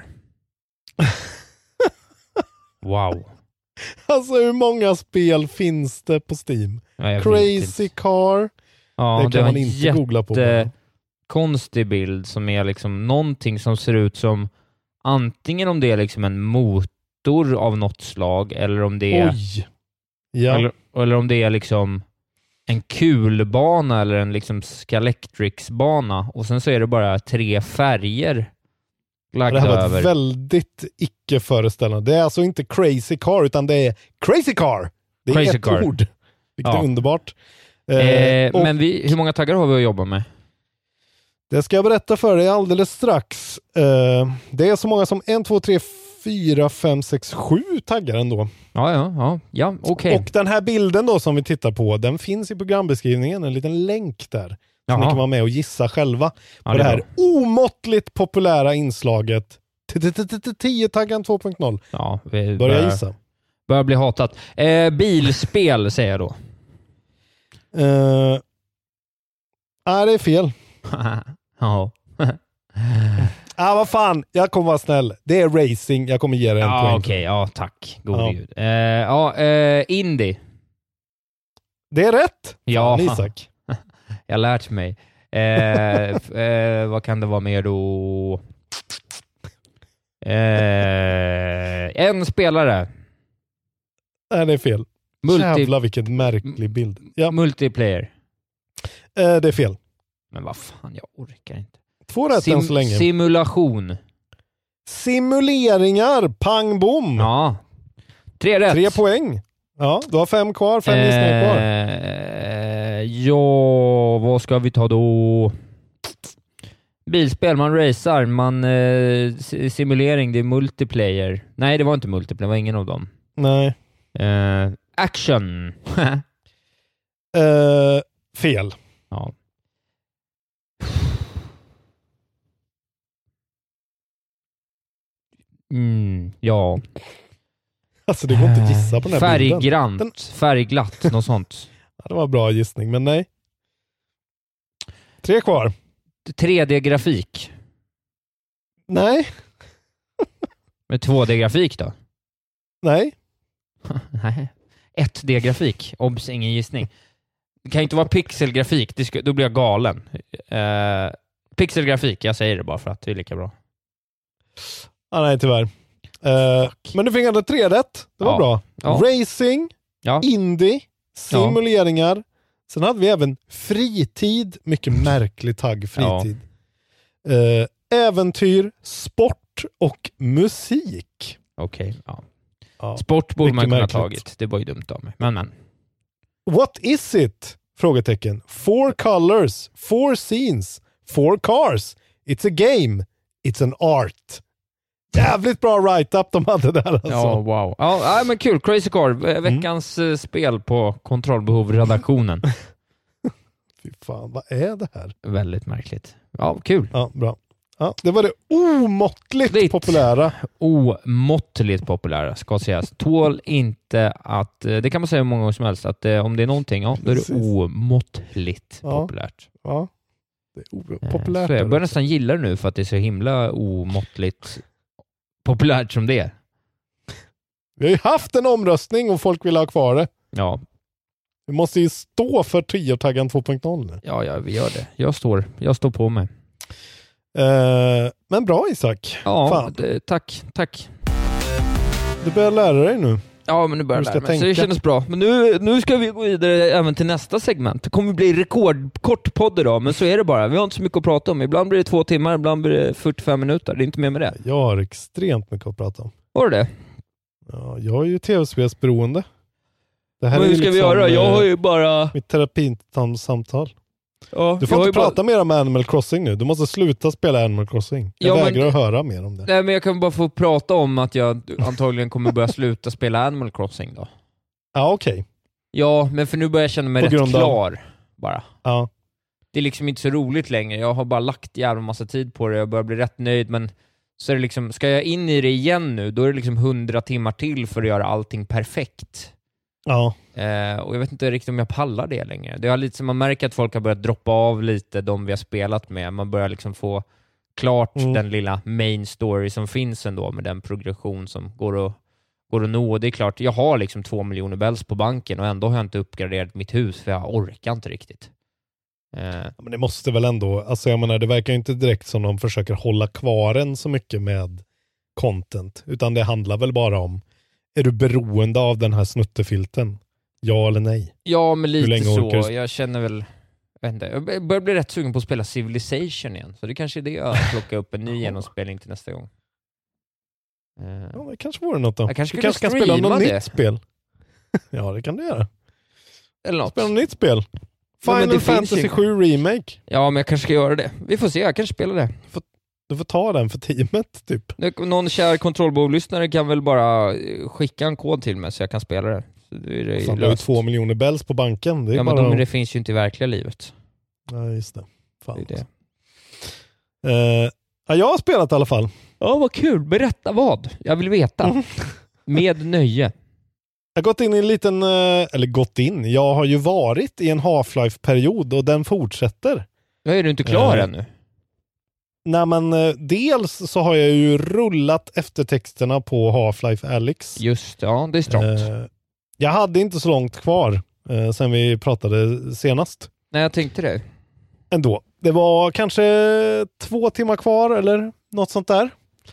Wow. Alltså hur många spel finns det på Steam? Ja, Crazy Car. Ja, det kan man inte googla på. Det konstig bild som är liksom någonting som ser ut som antingen om det är liksom en motor av något slag eller om det är eller om det är liksom en kulbana eller en liksom Scalextrics-bana och sen så är det bara 3 färger lagda över. Det här var väldigt icke-föreställande. Det är alltså inte Crazy Car utan det är Crazy Car. Det är Crazy ett car. ord. Vilket är underbart. Men hur många taggar har vi att jobba med? Det ska jag berätta för dig alldeles strax. Det är så många som 1, 2, 3, 4, 5, 6, 7 taggar ändå. Ja, okej. Och den här bilden då som vi tittar på, den finns i programbeskrivningen, en liten länk där. Så ni kan vara med och gissa själva på det här omåttligt populära inslaget 10-taggan 2.0. Ja, börja gissa. Börjar bli hatat. Bilspel säger jag då. Det är fel. Ja. Vad fan, jag kommer vara snäll. Det är racing, jag kommer ge dig en poäng. Okej, tack. God Gud. Indie. Det är rätt. Ja, fan, Isak. Jag har lärt mig. Vad kan det vara mer då? En spelare. Nej, det är fel. Jävlar vilken märklig bild. Ja. Multiplayer. Det är fel. Men vad fan, jag orkar inte. 2 rätt än så länge. Simulation. Simuleringar. Pang bom. Ja. 3 rätt. 3 poäng. Ja, du har 5 kvar. 5 gissningar kvar. Ja, vad ska vi ta då? Bilspel, man racear. Simulering, det är multiplayer. Nej, det var inte multiplayer. Det var ingen av dem. Nej. Action. Fel. Ja. Ja. Alltså det går inte att gissa på den här bilden. Färgglatt, något sånt. Ja, det var en bra gissning, men nej. 3 kvar. 3D-grafik. Nej. Med 2D-grafik då? Nej. Nej. 1D-grafik. Obs, ingen gissning. Det kan inte vara pixelgrafik. Då blir jag galen. Pixelgrafik, jag säger det bara för att det är lika bra. Nej, tyvärr. Men du fick ändå 3 rätt. Det var bra. Ja. Racing, indie, simuleringar. Sen hade vi även fritid. Mycket märklig tagg, fritid. Äventyr, sport och musik. Okej, sport borde man kunna ha tagit. Det var ju dumt av mig. Men. What is it? Frågetecken. 4 colors, 4 scenes, 4 cars. It's a game. It's an art. Jävligt bra write-up de hade där alltså. Ja, wow. Ja, men kul. Crazy Car. Veckans spel på kontrollbehov-redaktionen. Fy fan, vad är det här? Väldigt märkligt. Ja, kul. Ja, bra. Ja, det var det omåttligt populära. Omåttligt populära, ska sägas. Tål inte att... Det kan man säga många gånger som helst. Att om det är någonting, då är det omåttligt populärt. Ja, det är populärt. Så jag börjar nästan gilla det nu för att det är så himla omåttligt populärt som det är. Vi har ju haft en omröstning och folk vill ha kvar det. Ja. Vi måste ju stå för Trio-taggen 2.0 nu. Ja, vi gör det. Jag står på mig. Men bra, Isak. Ja, tack. Du börjar lära dig nu. Ja, men nu börjar jag lära mig. Så det känns bra. Men nu ska vi gå vidare även till nästa segment. Det kommer bli rekordkort podd idag, men så är det bara. Vi har inte så mycket att prata om. Ibland blir det 2 timmar, ibland blir det 45 minuter. Det är inte mer med det. Jag har extremt mycket att prata om. Har du det? Ja, jag är ju tv-spelsberoende. Det här men hur ska vi göra? Jag har ju bara... Mitt terapisamtal. Ja, du får inte prata mer om Animal Crossing nu. Du måste sluta spela Animal Crossing. Jag vägrar att höra mer om det. Nej, men jag kan bara få prata om att jag antagligen kommer börja sluta spela Animal Crossing då. Ja, okej. Ja, men för nu börjar jag känna mig rätt klar bara. Ja. Det är liksom inte så roligt längre. Jag har bara lagt jävla massa tid på det. Jag börjar bli rätt nöjd, men så är det liksom, ska jag in i det igen nu, då är det liksom 100 timmar till för att göra allting perfekt. Ja. Och jag vet inte riktigt om jag pallar det längre. Det är lite som man märker att folk har börjat droppa av lite, de vi har spelat med. Man börjar liksom få klart den lilla main story som finns ändå, med den progression som går att nå. Det är klart, jag har liksom 2 miljoner bells på banken och ändå har jag inte uppgraderat mitt hus för jag orkar inte riktigt. Men det måste väl ändå, alltså jag menar, det verkar ju inte direkt som de försöker hålla kvar en så mycket med content, utan det handlar väl bara om, är du beroende av den här snuttefilten? Ja eller nej? Ja, men lite så. Jag känner väl... Jag börjar bli rätt sugen på att spela Civilization igen. Så det kanske är det jag plockar upp en ny genomspelning till nästa gång. Ja, det kanske vore något då. Jag kanske du kanske kan spela något nytt spel. Ja, det kan du göra. Eller något. Spela något nytt spel. Final Fantasy 7 Remake. Ja, men jag kanske ska göra det. Vi får se, jag kanske spelar det. Du får ta den för teamet, typ. Någon kär kontrollbehov-lyssnare kan väl bara skicka en kod till mig så jag kan spela det. Du har 2 miljoner bells på banken. Det är men det finns ju inte i verkliga livet. Ja, just det. Fan. Det är det. Jag har spelat i alla fall. Ja, vad kul. Berätta vad. Jag vill veta. Med nöje. Jag har gått in i en liten... Jag har ju varit i en Half-Life-period och den fortsätter. Ja, är du inte klar ännu? Nej, men dels så har jag ju rullat eftertexterna på Half-Life Alyx. Just ja, det är strångt. Jag hade inte så långt kvar sen vi pratade senast. Nej, jag tänkte det. Ändå. Det var kanske 2 timmar kvar eller något sånt där.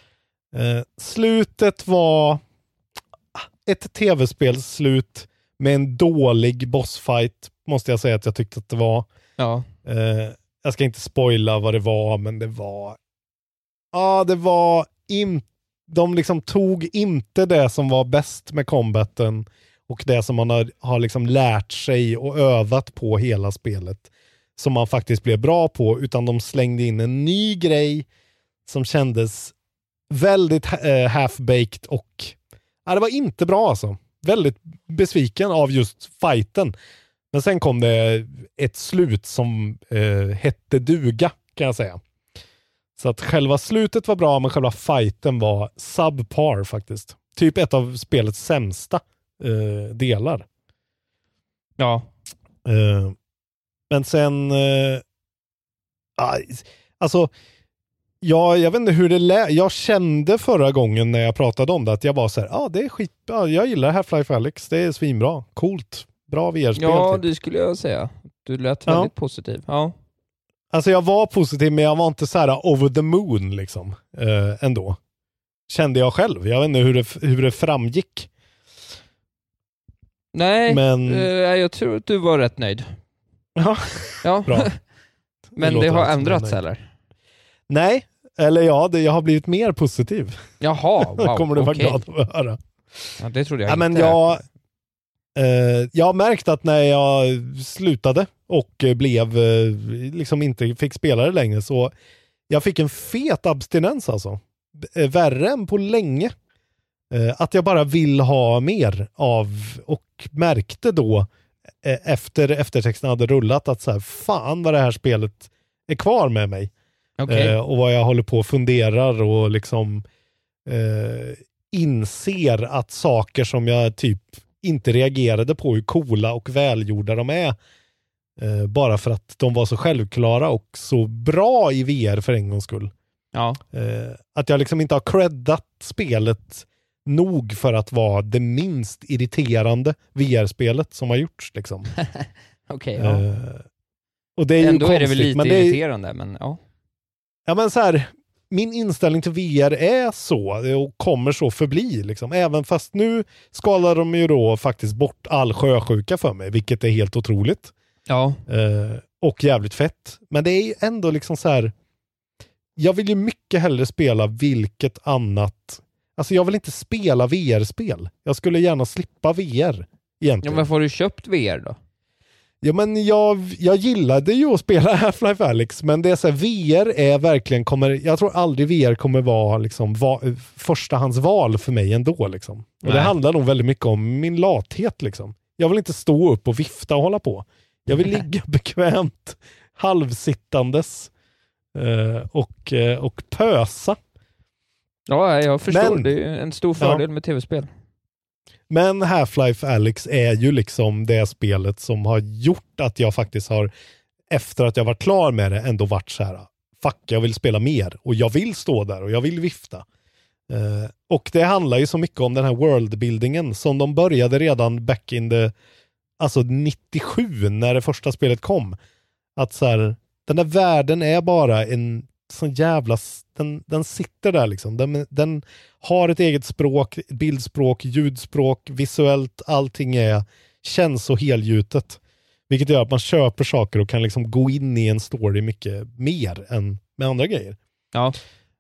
Slutet var ett tv-spelsslut med en dålig bossfight, måste jag säga att jag tyckte att det var. Ja. Jag ska inte spoila vad det var, men det var... Ja, det var... De liksom tog inte det som var bäst med combaten och det som man har liksom lärt sig och övat på hela spelet som man faktiskt blev bra på, utan de slängde in en ny grej som kändes väldigt half-baked och det var inte bra alltså. Väldigt besviken av just fighten. Men sen kom det ett slut som hette duga, kan jag säga. Så att själva slutet var bra, men själva fighten var subpar faktiskt. Typ ett av spelets sämsta delar. Ja. Men sen... alltså... Ja, jag vet inte hur det jag kände förra gången när jag pratade om det att jag var så här, det är skit. Jag gillar Half-Life Alyx, det är svinbra. Coolt. Bra VR-spel. Ja, typ. Det skulle jag säga. Du lät väldigt positiv. Ja. Alltså jag var positiv, men jag var inte så här over the moon liksom. Ändå. Kände jag själv. Jag vet inte hur det framgick. Nej, men... jag tror att du var rätt nöjd. Ja. Bra. Men det har ändrats eller? Nej, eller jag har blivit mer positiv. Jaha, wow. Kommer du vara glad att höra. Ja, det trodde jag inte. Men jag har märkt att när jag slutade och blev liksom inte fick spela det längre, så jag fick en fet abstinens alltså. Värre än på länge. Att jag bara vill ha mer av, och märkte då efter eftertexten hade rullat att så här, fan vad det här spelet är kvar med mig. Okay. Och vad jag håller på och funderar och liksom inser att saker som jag typ inte reagerade på hur coola och välgjorda de är, bara för att de var så självklara och så bra i VR för en gångs skull. Ja. Att jag liksom inte har creddat spelet nog för att vara det minst irriterande VR-spelet som har gjorts liksom. Okej, ja. Och det är ändå ju är det väl lite irriterande, men ja. Ja, men så här, min inställning till VR är så och kommer så förbli liksom. Även fast nu skalar de ju då faktiskt bort all sjösjuka för mig, vilket är helt otroligt. Ja. Och jävligt fett. Men det är ju ändå liksom så här, jag vill ju mycket hellre spela vilket annat. Alltså jag vill inte spela VR-spel. Jag skulle gärna slippa VR egentligen. Ja, varför har du köpt VR då? Ja, men jag gillade ju att spela Half-Life Alyx, men det är så här, VR är verkligen jag tror aldrig VR kommer vara liksom förstahandsval för mig ändå liksom. Och det handlar nog väldigt mycket om min lathet liksom. Jag vill inte stå upp och vifta och hålla på. Jag vill ligga bekvämt, halvsittandes och pösa. Ja, jag förstår. Det är en stor fördel med tv-spel. Men Half-Life Alyx är ju liksom det spelet som har gjort att jag faktiskt har, efter att jag var klar med det, ändå varit så här, fuck, jag vill spela mer. Och jag vill stå där och jag vill vifta. Och det handlar ju så mycket om den här worldbuildingen som de började redan back in the, alltså 97 när det första spelet kom. Att så här, den där världen är bara en sån jävla, den sitter där liksom. Den har ett eget språk, bildspråk, ljudspråk, visuellt, allting känns så helgjutet. Vilket gör att man köper saker och kan liksom gå in i en story mycket mer än med andra grejer. Ja.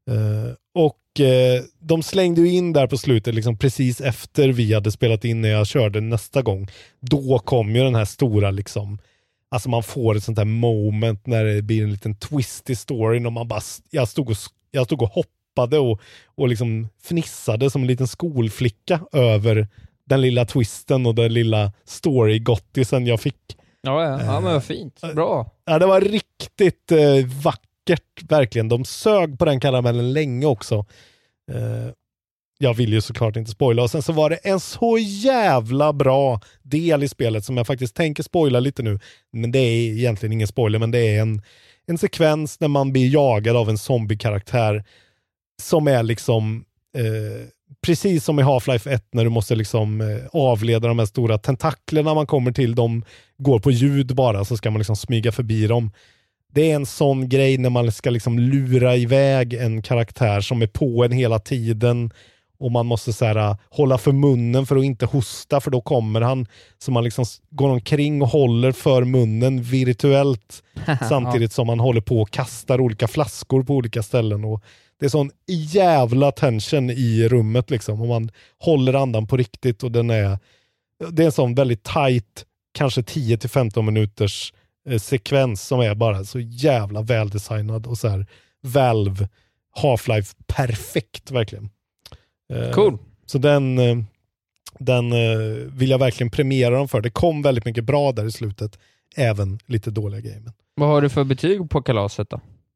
De slängde ju in där på slutet liksom precis efter vi hade spelat in när jag körde nästa gång. Då kom ju den här stora liksom, alltså man får ett sånt här moment när det blir en liten twist i storyn och man bara, jag stod och hoppade och liksom fnissade som en liten skolflicka över den lilla twisten och den lilla story-gottisen jag fick. Ja, men vad fint. Bra. Ja, det var riktigt vackert, verkligen. De sög på den karamellen länge också. Jag vill ju såklart inte spoila. Och sen så var det en så jävla bra del i spelet som jag faktiskt tänker spoila lite nu. Men det är egentligen ingen spoiler, men det är en sekvens när man blir jagad av en zombie-karaktär som är liksom precis som i Half-Life 1 när du måste liksom avleda de här stora tentaklerna man kommer till. De går på ljud bara, så ska man liksom smyga förbi dem. Det är en sån grej när man ska liksom lura iväg en karaktär som är på en hela tiden och man måste så här, hålla för munnen för att inte hosta, för då kommer han. Så man liksom går omkring och håller för munnen virtuellt samtidigt som man håller på och kastar olika flaskor på olika ställen. Och det är sån jävla tension i rummet liksom, och man håller andan på riktigt, och det är en sån väldigt tight, kanske 10-15 minuters sekvens som är bara så jävla väldesignad och så här Valve Half-Life perfekt verkligen. Cool. Så den vill jag verkligen premiera dem för. Det kom väldigt mycket bra där i slutet, även lite dåliga grejer. Vad har du för betyg på kalaset då?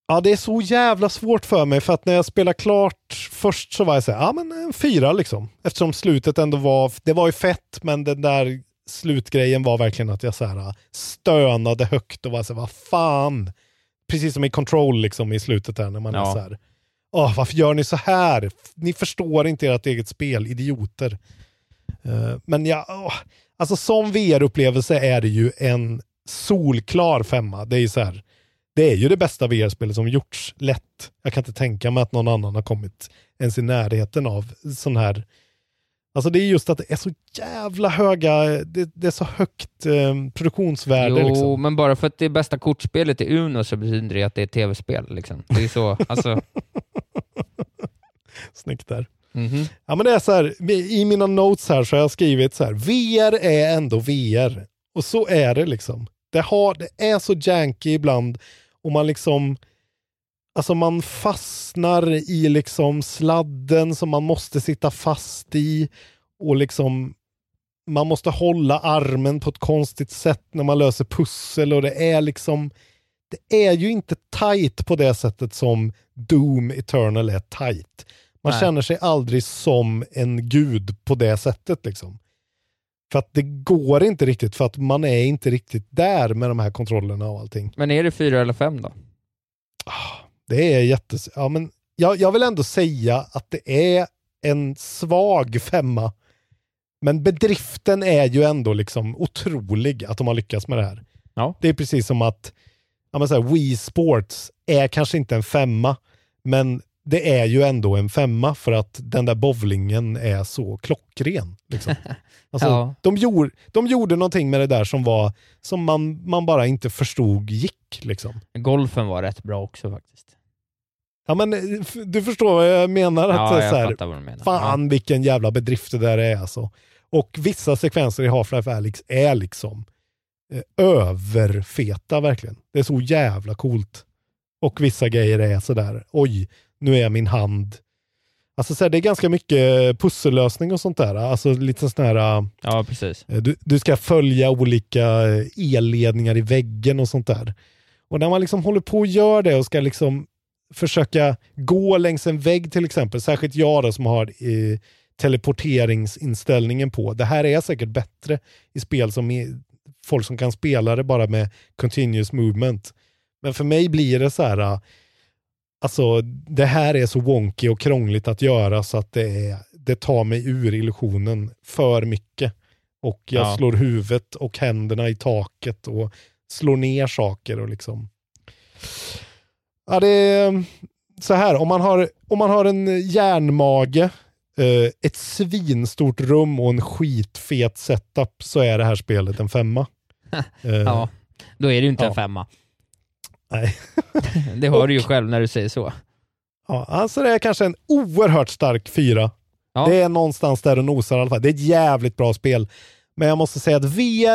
Ja, det är så jävla svårt för mig, för att när jag spelar klart först så var jag så här, ja men en 4 liksom. Eftersom slutet ändå var ju fett, men den där slutgrejen var verkligen att jag så här stönade högt och var så här, vad fan? Precis som i Control liksom i slutet där när man är så här, varför gör ni så här? Ni förstår inte ert eget spel, idioter. Men alltså som VR-upplevelse är det ju en solklar 5. Det är ju så här, det är ju det bästa VR-spelet som gjorts lätt. Jag kan inte tänka mig att någon annan har kommit ens i närheten av sån här. Alltså det är just att det är så jävla höga, det är så högt produktionsvärde. Jo, liksom. Men bara för att det är bästa kortspelet i Uno så betyder det att det är tv-spel. Liksom. Det är så, alltså. Snyggt där. Mm-hmm. Ja, men det är så här, i mina notes här så har jag skrivit så här, VR är ändå VR. Och så är det liksom. Det är så janky ibland och man liksom, alltså man fastnar i liksom sladden som man måste sitta fast i och liksom man måste hålla armen på ett konstigt sätt när man löser pussel och det är liksom, det är ju inte tight på det sättet som Doom Eternal är tight. Man känner sig aldrig som en gud på det sättet liksom. För att det går inte riktigt, för att man är inte riktigt där med de här kontrollerna och allting. Men är det 4 eller 5 då? Det är ja, men jag vill ändå säga att det är en svag 5. Men bedriften är ju ändå liksom otrolig att de har lyckats med det här. Ja. Det är precis som att Wii Sports är kanske inte en 5, men det är ju ändå en 5 för att den där bowlingen är så klockren. Liksom. Alltså, de gjorde någonting med det där som man bara inte förstod gick. Liksom. Golfen var rätt bra också faktiskt. Ja, men du förstår vad jag menar. Att jag fattar vad du menar. Fan vilken jävla bedrift det där är alltså. Och vissa sekvenser i Half-Life Alyx är liksom överfeta verkligen. Det är så jävla coolt. Och vissa grejer är sådär, oj, nu är min hand. Alltså så här, det är ganska mycket pussellösning och sånt där. Alltså lite sån här. Ja, precis. Du ska följa olika elledningar i väggen och sånt där. Och när man liksom håller på och gör det och ska liksom försöka gå längs en vägg till exempel, särskilt jag då som har teleporteringsinställningen på. Det här är säkert bättre i spel som folk som kan spela det bara med continuous movement. Men för mig blir det så här, alltså det här är så wonky och krångligt att göra så att det tar mig ur illusionen för mycket. Och jag slår huvudet och händerna i taket och slår ner saker och liksom. Ja, det är så här, om man har en järnmage, ett svinstort rum och en skitfet setup, så är det här spelet en 5. Ja, då är det ju inte en 5. Nej. Det har du ju själv när du säger så. Ja, alltså det är kanske en oerhört stark 4. Ja. Det är någonstans där och nosar i alla fall. Det är ett jävligt bra spel. Men jag måste säga att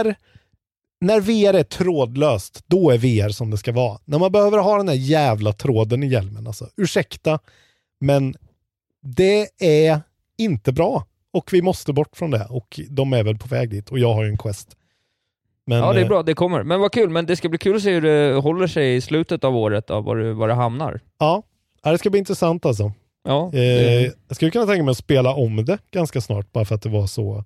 när VR är trådlöst, då är VR som det ska vara. När man behöver ha den där jävla tråden i hjälmen. Alltså, ursäkta, men det är inte bra. Och vi måste bort från det. Och de är väl på väg dit. Och jag har ju en Quest. Men, ja, det är bra, det kommer. Men vad kul, men det ska bli kul att se hur det håller sig i slutet av året, av var det hamnar. Ja, det ska bli intressant alltså. Ja, jag skulle kunna tänka mig att spela om det ganska snart, bara för att det var så...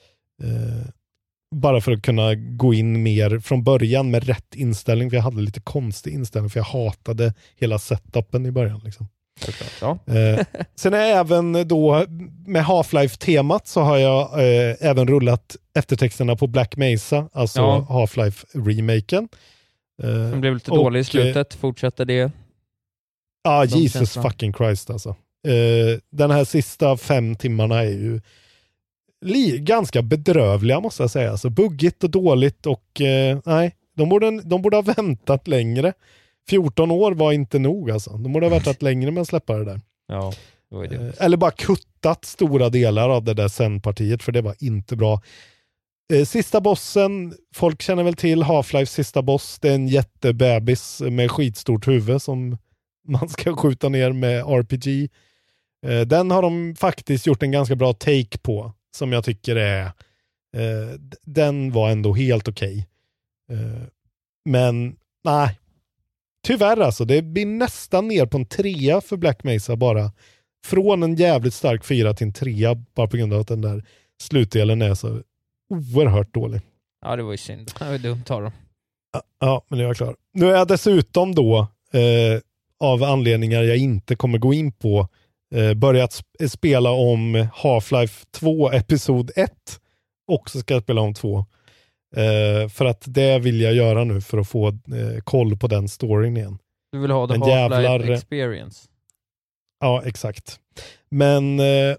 bara för att kunna gå in mer från början med rätt inställning, för jag hade lite konstig inställning, för jag hatade hela setupen i början. Liksom. Ja. Sen är även då med Half-Life-temat så har jag även rullat eftertexterna på Black Mesa, alltså Half-Life-remaken. Den blev lite dålig i slutet, fortsätter det? Ja, Jesus fucking Christ alltså. Den här sista 5 timmarna är ju ganska bedrövliga, måste jag säga. Alltså buggigt och dåligt och nej, de borde ha väntat längre. 14 år var inte nog alltså. De borde ha väntat längre med att släppa det där. Ja, det var det. Eller bara kuttat stora delar av det där sen-partiet, för det var inte bra. Sista bossen, folk känner väl till Half-Life sista boss. Det är en jättebebis med skitstort huvud som man ska skjuta ner med RPG. Den har de faktiskt gjort en ganska bra take på, som jag tycker är den var ändå helt okej. Men nej, tyvärr alltså, det blir nästan ner på en 3 för Black Mesa bara. Från en jävligt stark 4 till en 3 bara på grund av att den där slutdelen är så oerhört dålig. Ja, det var ju synd. Det var dumt av dem. Ja, men jag är klar. Nu är jag dessutom då av anledningar jag inte kommer gå in på börjat spela om Half-Life 2 episod 1. Också ska jag spela om 2. För att det vill jag göra nu för att få koll på den storyn igen. Du vill ha the Half-Life experience. Ja, exakt. Men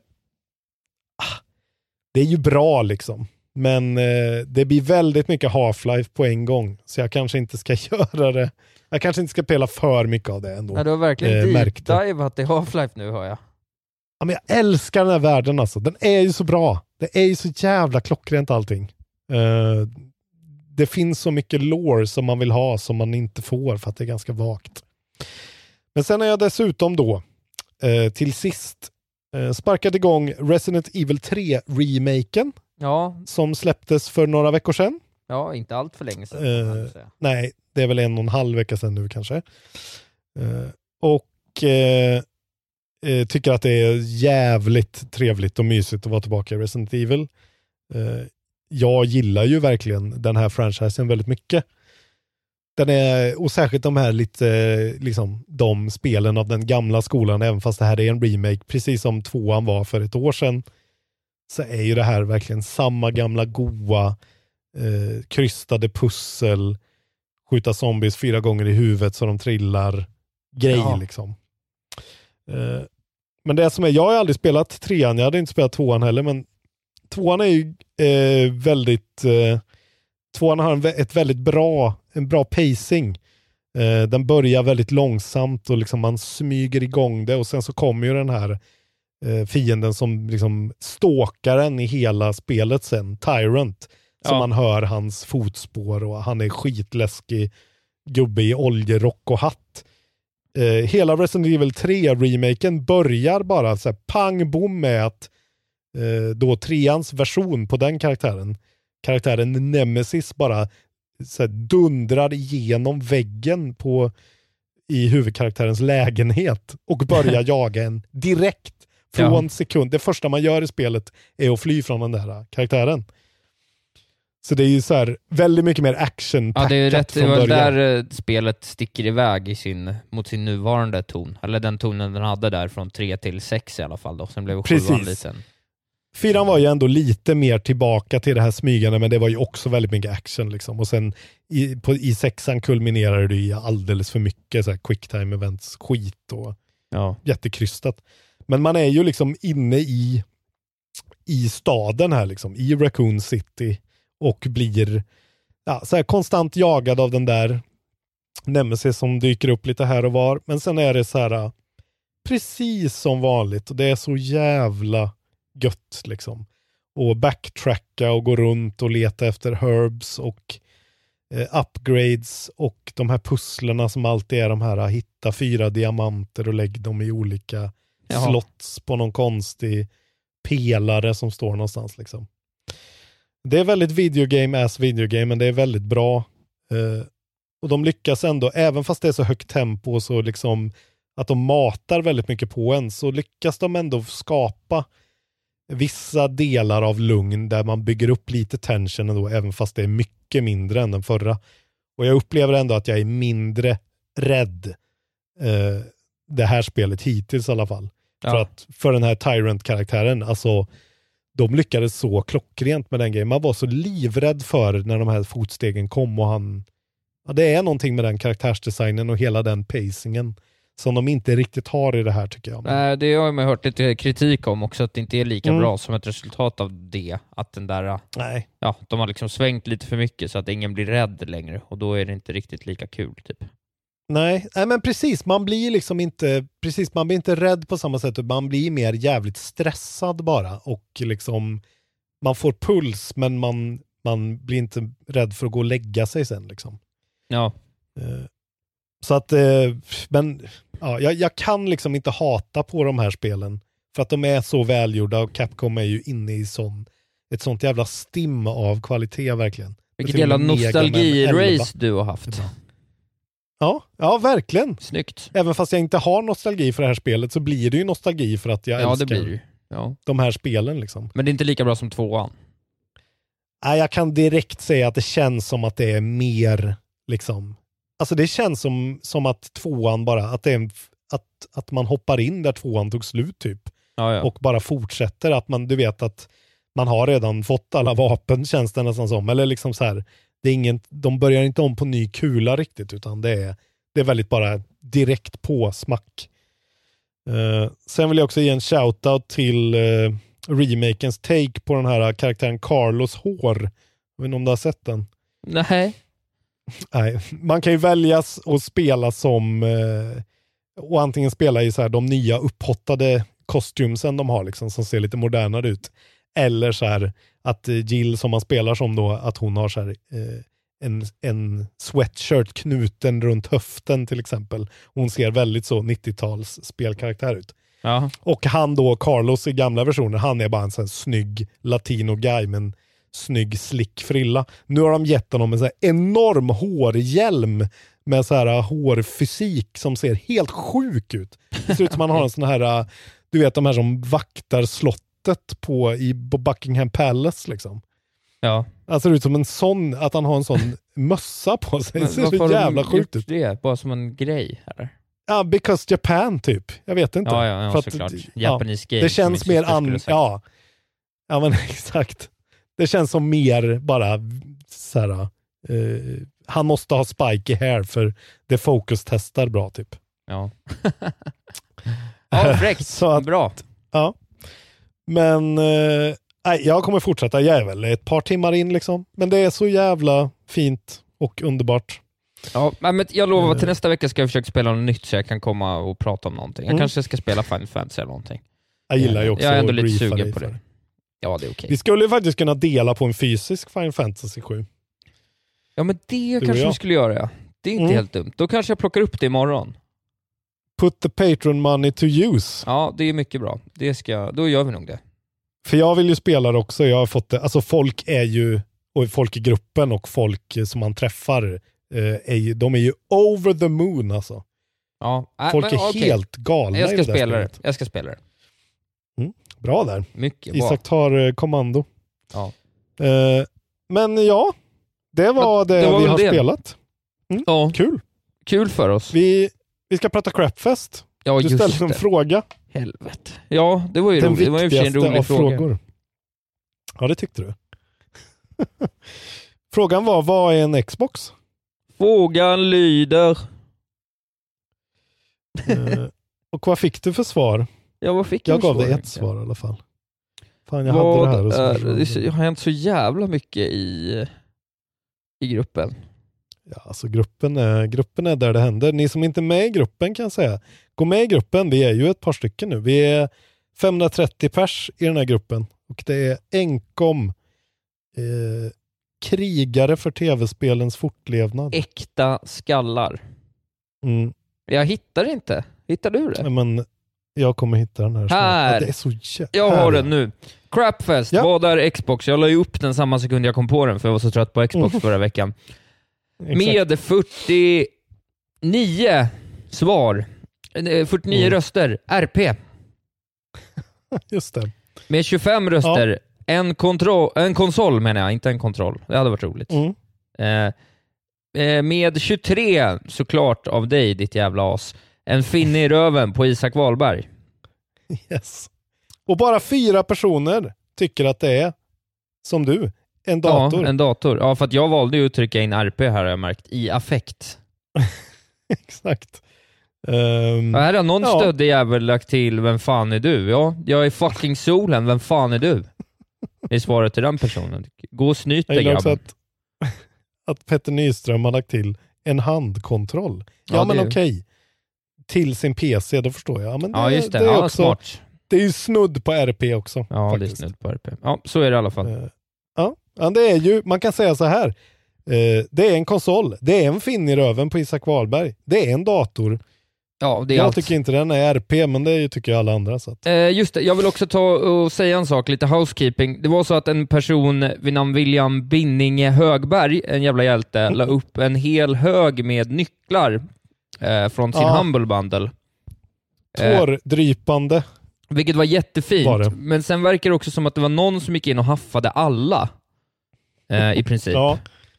det är ju bra liksom. Men det blir väldigt mycket Half-Life på en gång. Så jag kanske inte ska göra det. Jag kanske inte ska spela för mycket av det ändå. Ja, du har verkligen deep-divat i Half-Life nu, hör jag. Ja, men jag älskar den här världen alltså. Den är ju så bra. Det är ju så jävla klockrent allting. Det finns så mycket lore som man vill ha som man inte får för att det är ganska vagt. Men sen har jag dessutom då till sist sparkat igång Resident Evil 3-remaken. Ja. Som släpptes för några veckor sedan. Ja, inte allt för länge sedan. Nej, det är väl 1,5 vecka sedan nu kanske. Och tycker att det är jävligt trevligt och mysigt att vara tillbaka i Resident Evil. Jag gillar ju verkligen den här franchisen väldigt mycket. Den är, och särskilt de här lite, liksom, de spelen av den gamla skolan, även fast det här är en remake, precis som 2:an var för ett år sedan, så är ju det här verkligen samma gamla goa krystade pussel, skjuta zombies 4 gånger i huvudet så de trillar grej liksom. Men det som är, jag har aldrig spelat 3:an, jag hade inte spelat 2:an heller, men 2:an är ju väldigt 2:an har en bra pacing. Den börjar väldigt långsamt och liksom man smyger igång det, och sen så kommer ju den här fienden som liksom stalkar en i hela spelet sen, Tyrant, som man hör hans fotspår och han är skitläskig gubbe i oljerock och hatt. Hela Resident Evil 3-remaken börjar bara så här pang bom med att då 3:ans version på den karaktären Nemesis bara så här dundrar igenom väggen i huvudkaraktärens lägenhet och börjar jaga en direkt från sekund. Det första man gör i spelet är att fly från den där karaktären. Så det är ju så här väldigt mycket mer action-packat. Ja, det är rätt. Det var där spelet sticker iväg mot sin nuvarande ton. Eller den tonen den hade där från 3 till 6 i alla fall då. Sen blev 7:an liten. 4:an var ju ändå lite mer tillbaka till det här smygande, men det var ju också väldigt mycket action liksom. Och sen i 6:an kulminerade det i alldeles för mycket så här quicktime events skit och jättekrystat. Men man är ju liksom inne i staden här liksom, i Raccoon City, och blir så här konstant jagad av den där Nemesis som dyker upp lite här och var. Men sen är det så här precis som vanligt, och det är så jävla gött liksom. Och backtracka och gå runt och leta efter herbs och upgrades och de här pusslerna som alltid är de här, hitta 4 diamanter och lägg dem i olika slots på någon konstig pelare som står någonstans liksom. Det är väldigt videogame, men det är väldigt bra. Och de lyckas ändå, även fast det är så högt tempo så liksom att de matar väldigt mycket på en, så lyckas de ändå skapa vissa delar av lugn där man bygger upp lite tension ändå, även fast det är mycket mindre än den förra. Och jag upplever ändå att jag är mindre rädd det här spelet hittills i alla fall. För den här Tyrant-karaktären, alltså de lyckades så klockrent med den grejen. Man var så livrädd för när de här fotstegen kom, och det är någonting med den karaktärsdesignen och hela den pacingen som de inte riktigt har i det här, tycker jag. Det har man hört lite kritik om också, att det inte är lika bra som ett resultat av det. Att den där, de har liksom svängt lite för mycket så att ingen blir rädd längre, och då är det inte riktigt lika kul typ. Nej, men precis, man blir liksom inte man blir inte rädd på samma sätt, man blir mer jävligt stressad bara, och liksom man får puls, men man blir inte rädd för att gå och lägga sig sen liksom. Ja. Så att men jag kan liksom inte hata på de här spelen för att de är så välgjorda, och Capcom är ju inne i ett sånt jävla stim av kvalitet verkligen. Vilket jävla nostalgi-race du har haft. Ja, verkligen. Snyggt. Även fast jag inte har nostalgi för det här spelet så blir det ju nostalgi för att jag älskar det blir det. Ja. De här spelen liksom. Men det är inte lika bra som 2:an. Nej, jag kan direkt säga att det känns som att det är mer liksom. Alltså det känns som att 2:an bara, att det är att man hoppar in där 2:an tog slut typ. Ja. Och bara fortsätter att du vet att man har redan fått alla vapen, känns det nästan som. Eller liksom så här, det är de börjar inte om på ny kula riktigt, utan det är väldigt bara direkt på smack. Sen vill jag också ge en shoutout till remakens take på den här karaktären Carlos hår. Jag vet inte om du har sett den? Nej. Man kan ju väljas och spela som och antingen spela i så här de nya upphottade kostymsen de har liksom, som ser lite modernare ut. Eller så här att Jill som man spelar som då, att hon har så här en sweatshirt knuten runt höften till exempel. Hon ser väldigt så 90-tals spelkaraktär ut. Ja. Och han då, Carlos i gamla versioner, han är bara en sån snygg latino guy med en snygg slick frilla. Nu har de gett honom en så här enorm hårhjälm med så här hårfysik som ser helt sjuk ut. Det ser ut som man har en sån här, du vet de här som vaktar slottet på Buckingham Palace liksom. Ja. Alltså det ser ut som en sån, att han har en sån mössa på sig. Det ser så jävla sjukt ut. Det bara som en grej här. Ja, because Japan typ. Jag vet inte. Ja, för såklart. Att, Japanese game. Det känns mer ja men exakt. Det känns som mer bara så här, han måste ha spiky hair för det focus-testar bra typ. Ja. Ja, fräckt. Så att, bra. Ja. Men jag kommer fortsätta. Jag är väl ett par timmar in liksom. Men det är så jävla fint och underbart. Ja, men jag lovar att till nästa vecka ska jag försöka spela något nytt så jag kan komma och prata om någonting. Jag kanske ska spela Final Fantasy eller någonting. Jag gillar ju också. Jag är ändå lite sugen på det. Ja, det är okej. Vi skulle ju faktiskt kunna dela på en fysisk Final Fantasy 7. Ja, men det kanske vi skulle göra. Ja. Det är inte helt dumt. Då kanske jag plockar upp det imorgon. Put the Patreon money to use. Ja, det är mycket bra. Då gör vi nog det. För jag vill ju spela det också. Jag har fått det. Alltså folk är ju, och folk i gruppen och folk som man träffar de är ju over the moon alltså. Ja, folk är helt galna. Jag ska spela det. Bra där. Mycket bra. Isak tar kommando. Ja. Men ja, det var det vi har spelat. Ja. Kul för oss. Vi ska prata Crapfest. Ja, du ställde en fråga. Helvete. Ja, det var ju roligt. Det var ju en rolig fråga. Ja, det tyckte du. Frågan var, vad är en Xbox? Frågan lyder. Och vad fick du för svar? Ja, vad fick jag gav dig ett svar i alla fall. Fan, jag hade det här. Jag har hänt så jävla mycket i gruppen. Ja, alltså gruppen är där det händer. Ni som inte är med i gruppen kan jag säga. Gå med i gruppen, vi är ju ett par stycken nu. Vi är 530 pers i den här gruppen. Och det är enkom krigare för tv-spelens fortlevnad. Äkta skallar. Jag hittar inte. Hittar du det? Men jag kommer hitta den här. Här! Det är så jag har den nu. Crapfest, vad är Xbox? Jag la ju upp den samma sekund jag kom på den för jag var så trött på Xbox förra veckan. Med 49 svar. 49 röster. RP. Just det. Med 25 röster. En konsol menar jag, inte en kontroll. Det hade varit roligt. Med 23 såklart av dig, ditt jävla as. En finne i röven på Isak Wahlberg. Yes. Och bara 4 personer tycker att det är som du. En dator. Ja, en dator. Ja, för att jag valde ju att trycka in RP här har jag märkt. I affekt. Exakt. Här har någon stöddig jävel lagt till, vem fan är du? Ja, jag är fucking solen, vem fan är du? Det är svaret till den personen. Gå och snyt dig, grabben. Att Petter Nyström har lagt till en handkontroll. Ja men okej. Till sin PC, då förstår jag. Ja, men det, just det. Det är också, smart. Det är ju snudd på RP också. Ja, faktiskt. Det är snudd på RP. Ja, så är det i alla fall. Ja, det är ju, man kan säga så här. Det är en konsol. Det är en fin i röven på Isak Wahlberg. Det är en dator. Ja, det är jag tycker inte den är RP, men det tycker jag alla andra. Så att. Just det, jag vill också ta och säga en sak, lite housekeeping. Det var så att en person vid namn William Binninge Högberg, en jävla hjälte, la upp en hel hög med nycklar från sin Humble Bundle. Tårdrypande. Vilket var jättefint. Var men sen verkar det också som att det var någon som gick in och haffade alla. I princip. Ja.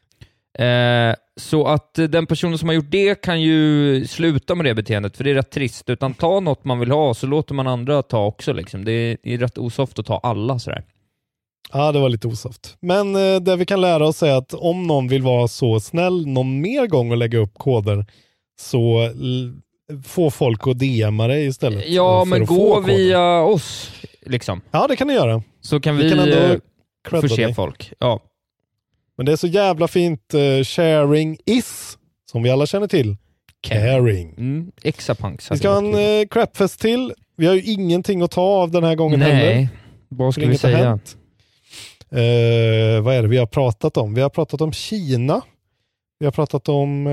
Så att den personen som har gjort det kan ju sluta med det beteendet, för det är rätt trist. Utan ta något man vill ha, så låter man andra ta också. Liksom. Det är rätt osoft att ta alla sådär. Ja, det var lite osoft. Men det vi kan lära oss är att om någon vill vara så snäll någon mer gång och lägga upp koder, så få folk att DMa dig istället. Ja, men gå via oss liksom. Ja, det kan ni göra. Så kan vi förse folk. Ja. Men det är så jävla fint. Sharing is, som vi alla känner till, caring. Exapunks. Vi ska ha en crapfest till. Vi har ju ingenting att ta av den här gången heller. Nej, vad ska vi säga? Vad är det vi har pratat om? Vi har pratat om Kina. Vi har pratat om...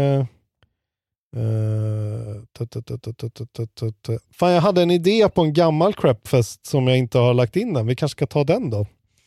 Fan, jag hade en idé på en gammal crapfest som jag inte har lagt in än. Vi kanske ska ta den då.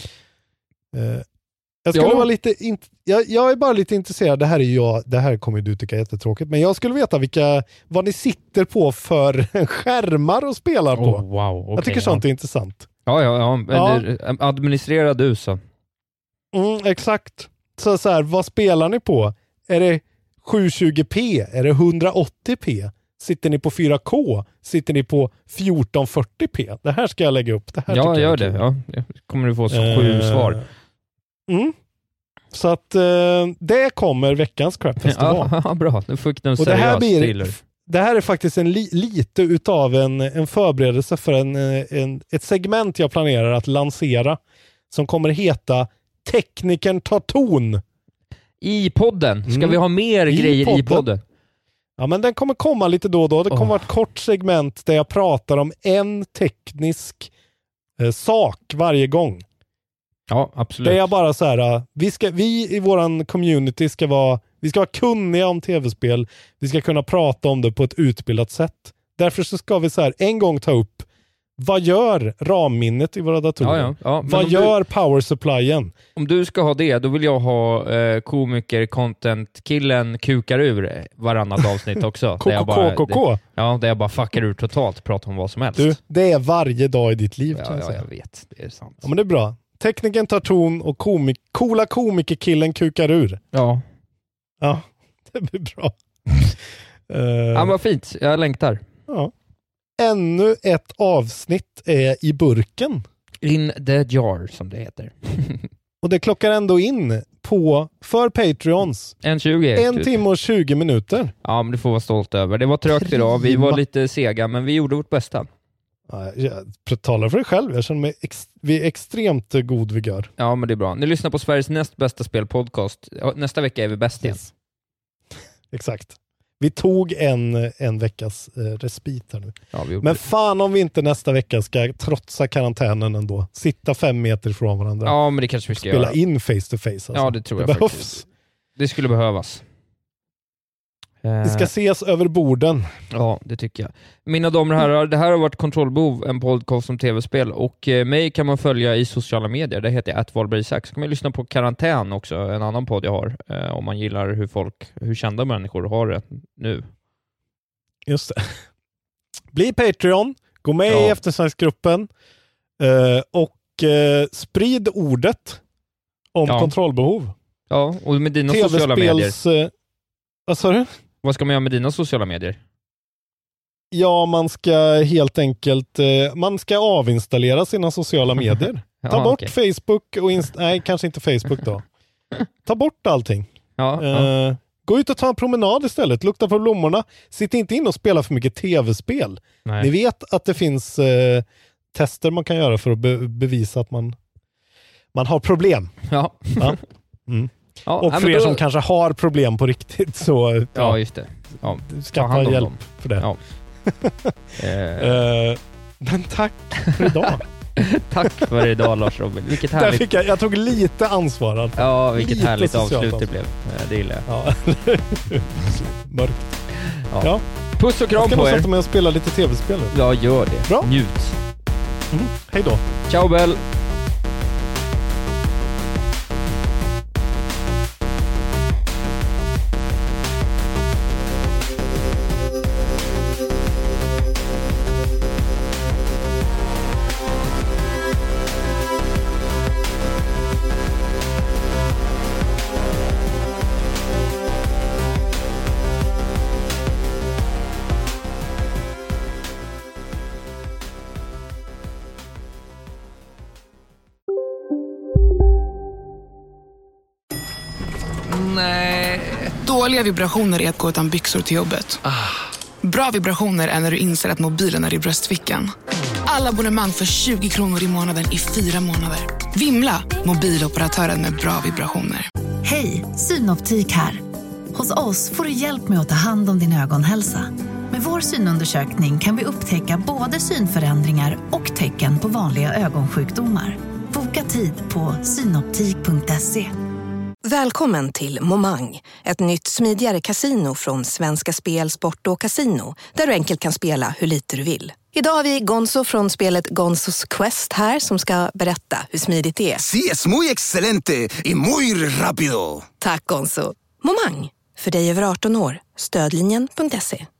Jag skulle vara lite jag är bara lite intresserad. Det här kommer du tycka är jättetråkigt, men jag skulle veta vad ni sitter på för skärmar och spelar på. Wow, okay, jag tycker sånt är intressant. Ja. Administrera du så. Exakt. Så här, vad spelar ni på? Är det 720p? Är det 180p? Sitter ni på 4K? Sitter ni på 1440p? Det här ska jag lägga upp. Det här ja, gör det. Ja. Kommer du få 7 svar. Så att det kommer veckans crapfest. Ja, bra. Nu fick den seriös thriller. Det här är faktiskt lite utav en förberedelse för ett segment jag planerar att lansera som kommer heta Teknikern tar ton. I podden? Ska vi ha mer grejer i podden? Ja, men den kommer komma lite då och då. Det kommer vara ett kort segment där jag pratar om en teknisk sak varje gång. Ja, absolut. Det är bara så här, vi i våran community ska vara kunniga om tv-spel. Vi ska kunna prata om det på ett utbildat sätt. Därför så ska vi så här en gång ta upp, vad gör ramminnet i våra datorer? Ja, vad gör power supplyen? Om du ska ha det, då vill jag ha komiker, content-killen kukar ur varannat avsnitt också. KKKK? Där jag bara fuckar ur totalt, pratar om vad som helst. Du, det är varje dag i ditt liv. Ja, jag vet. Det är sant. Ja, men det är bra. Tekniken tar ton och coola komikerkillen kukar ur. Ja. Ja, det blir bra. Ja, vad fint. Jag längtar. Ja. Ännu ett avsnitt är i burken. In the jar, som det heter. Och det klockar ändå in för Patreons. 1 timme och 20 minuter. Ja, men du får vara stolt över. Det var trögt idag. Vi var lite sega, men vi gjorde vårt bästa. Jag talar för dig själv. Jag känner mig vi är extremt god vigör. Ja, men det är bra. Ni lyssnar på Sveriges näst bästa spelpodcast. Nästa vecka är vi bäst igen. Exakt. Vi tog en veckas respit här nu. Ja, men fan om vi inte nästa vecka ska trotsa karantänen ändå. Sitta 5 meter från varandra. Ja, men det kanske vi ska spela göra. in face to face. Alltså. Ja, det tror jag behövs. Faktiskt. Det skulle behövas. Vi ska ses över borden. Ja, det tycker jag. Mina damer och herrar, det här har varit Kontrollbehov, en podcast om tv-spel. Och mig kan man följa i sociala medier. Det heter @Valberg6. Så kan man lyssna på Karantän också, en annan podd jag har. Om man gillar hur kända människor har det nu. Just det. Bli Patreon. Gå med i eftersnacksgruppen. Och sprid ordet om kontrollbehov. Ja, och med dina sociala medier. Vad sa du? Vad ska man göra med dina sociala medier? Ja, man ska helt enkelt avinstallera sina sociala medier. Ta bort Facebook och nej, kanske inte Facebook då. Ta bort allting. Gå ut och ta en promenad istället. Lukta på blommorna. Sitt inte in och spela för mycket tv-spel. Nej. Ni vet att det finns tester man kan göra för att bevisa att man har problem. Ja. Mm. Ja, och för er som kanske har problem på riktigt så just det. Ja, skaffa hjälp för det. Ja. Men tack för idag. Tack för idag, Lars Robin. Vilket härligt. Jag tog lite ansvar. Ja, vilket härligt avslut det blev. Det gillar jag. Ja. Mörkt. Ja. Puss och kram på er. Jag ska sätta mig och spela lite tv-spel nu. Ja, gör det. Bra. Njut. Hej då. Ciao, Bell. Nej. Dåliga vibrationer är att gå utan byxor till jobbet. Bra vibrationer är när du inser att mobilen är i bröstfickan. Alla abonnemang för 20 kronor i månaden i 4 månader. Vimla, mobiloperatören med bra vibrationer. Hej, Synoptik här. Hos oss får du hjälp med att ta hand om din ögonhälsa. Med vår synundersökning kan vi upptäcka både synförändringar och tecken på vanliga ögonsjukdomar. Boka tid på synoptik.se. Välkommen till Momang, ett nytt smidigare kasino från Svenska Spel, Sport och Casino, där du enkelt kan spela hur lite du vill. Idag har vi Gonzo från spelet Gonzos Quest här som ska berätta hur smidigt det är. Sí, es muy excelente y muy rápido. Tack Gonzo. Momang, för dig över 18 år. Stödlinjen.se.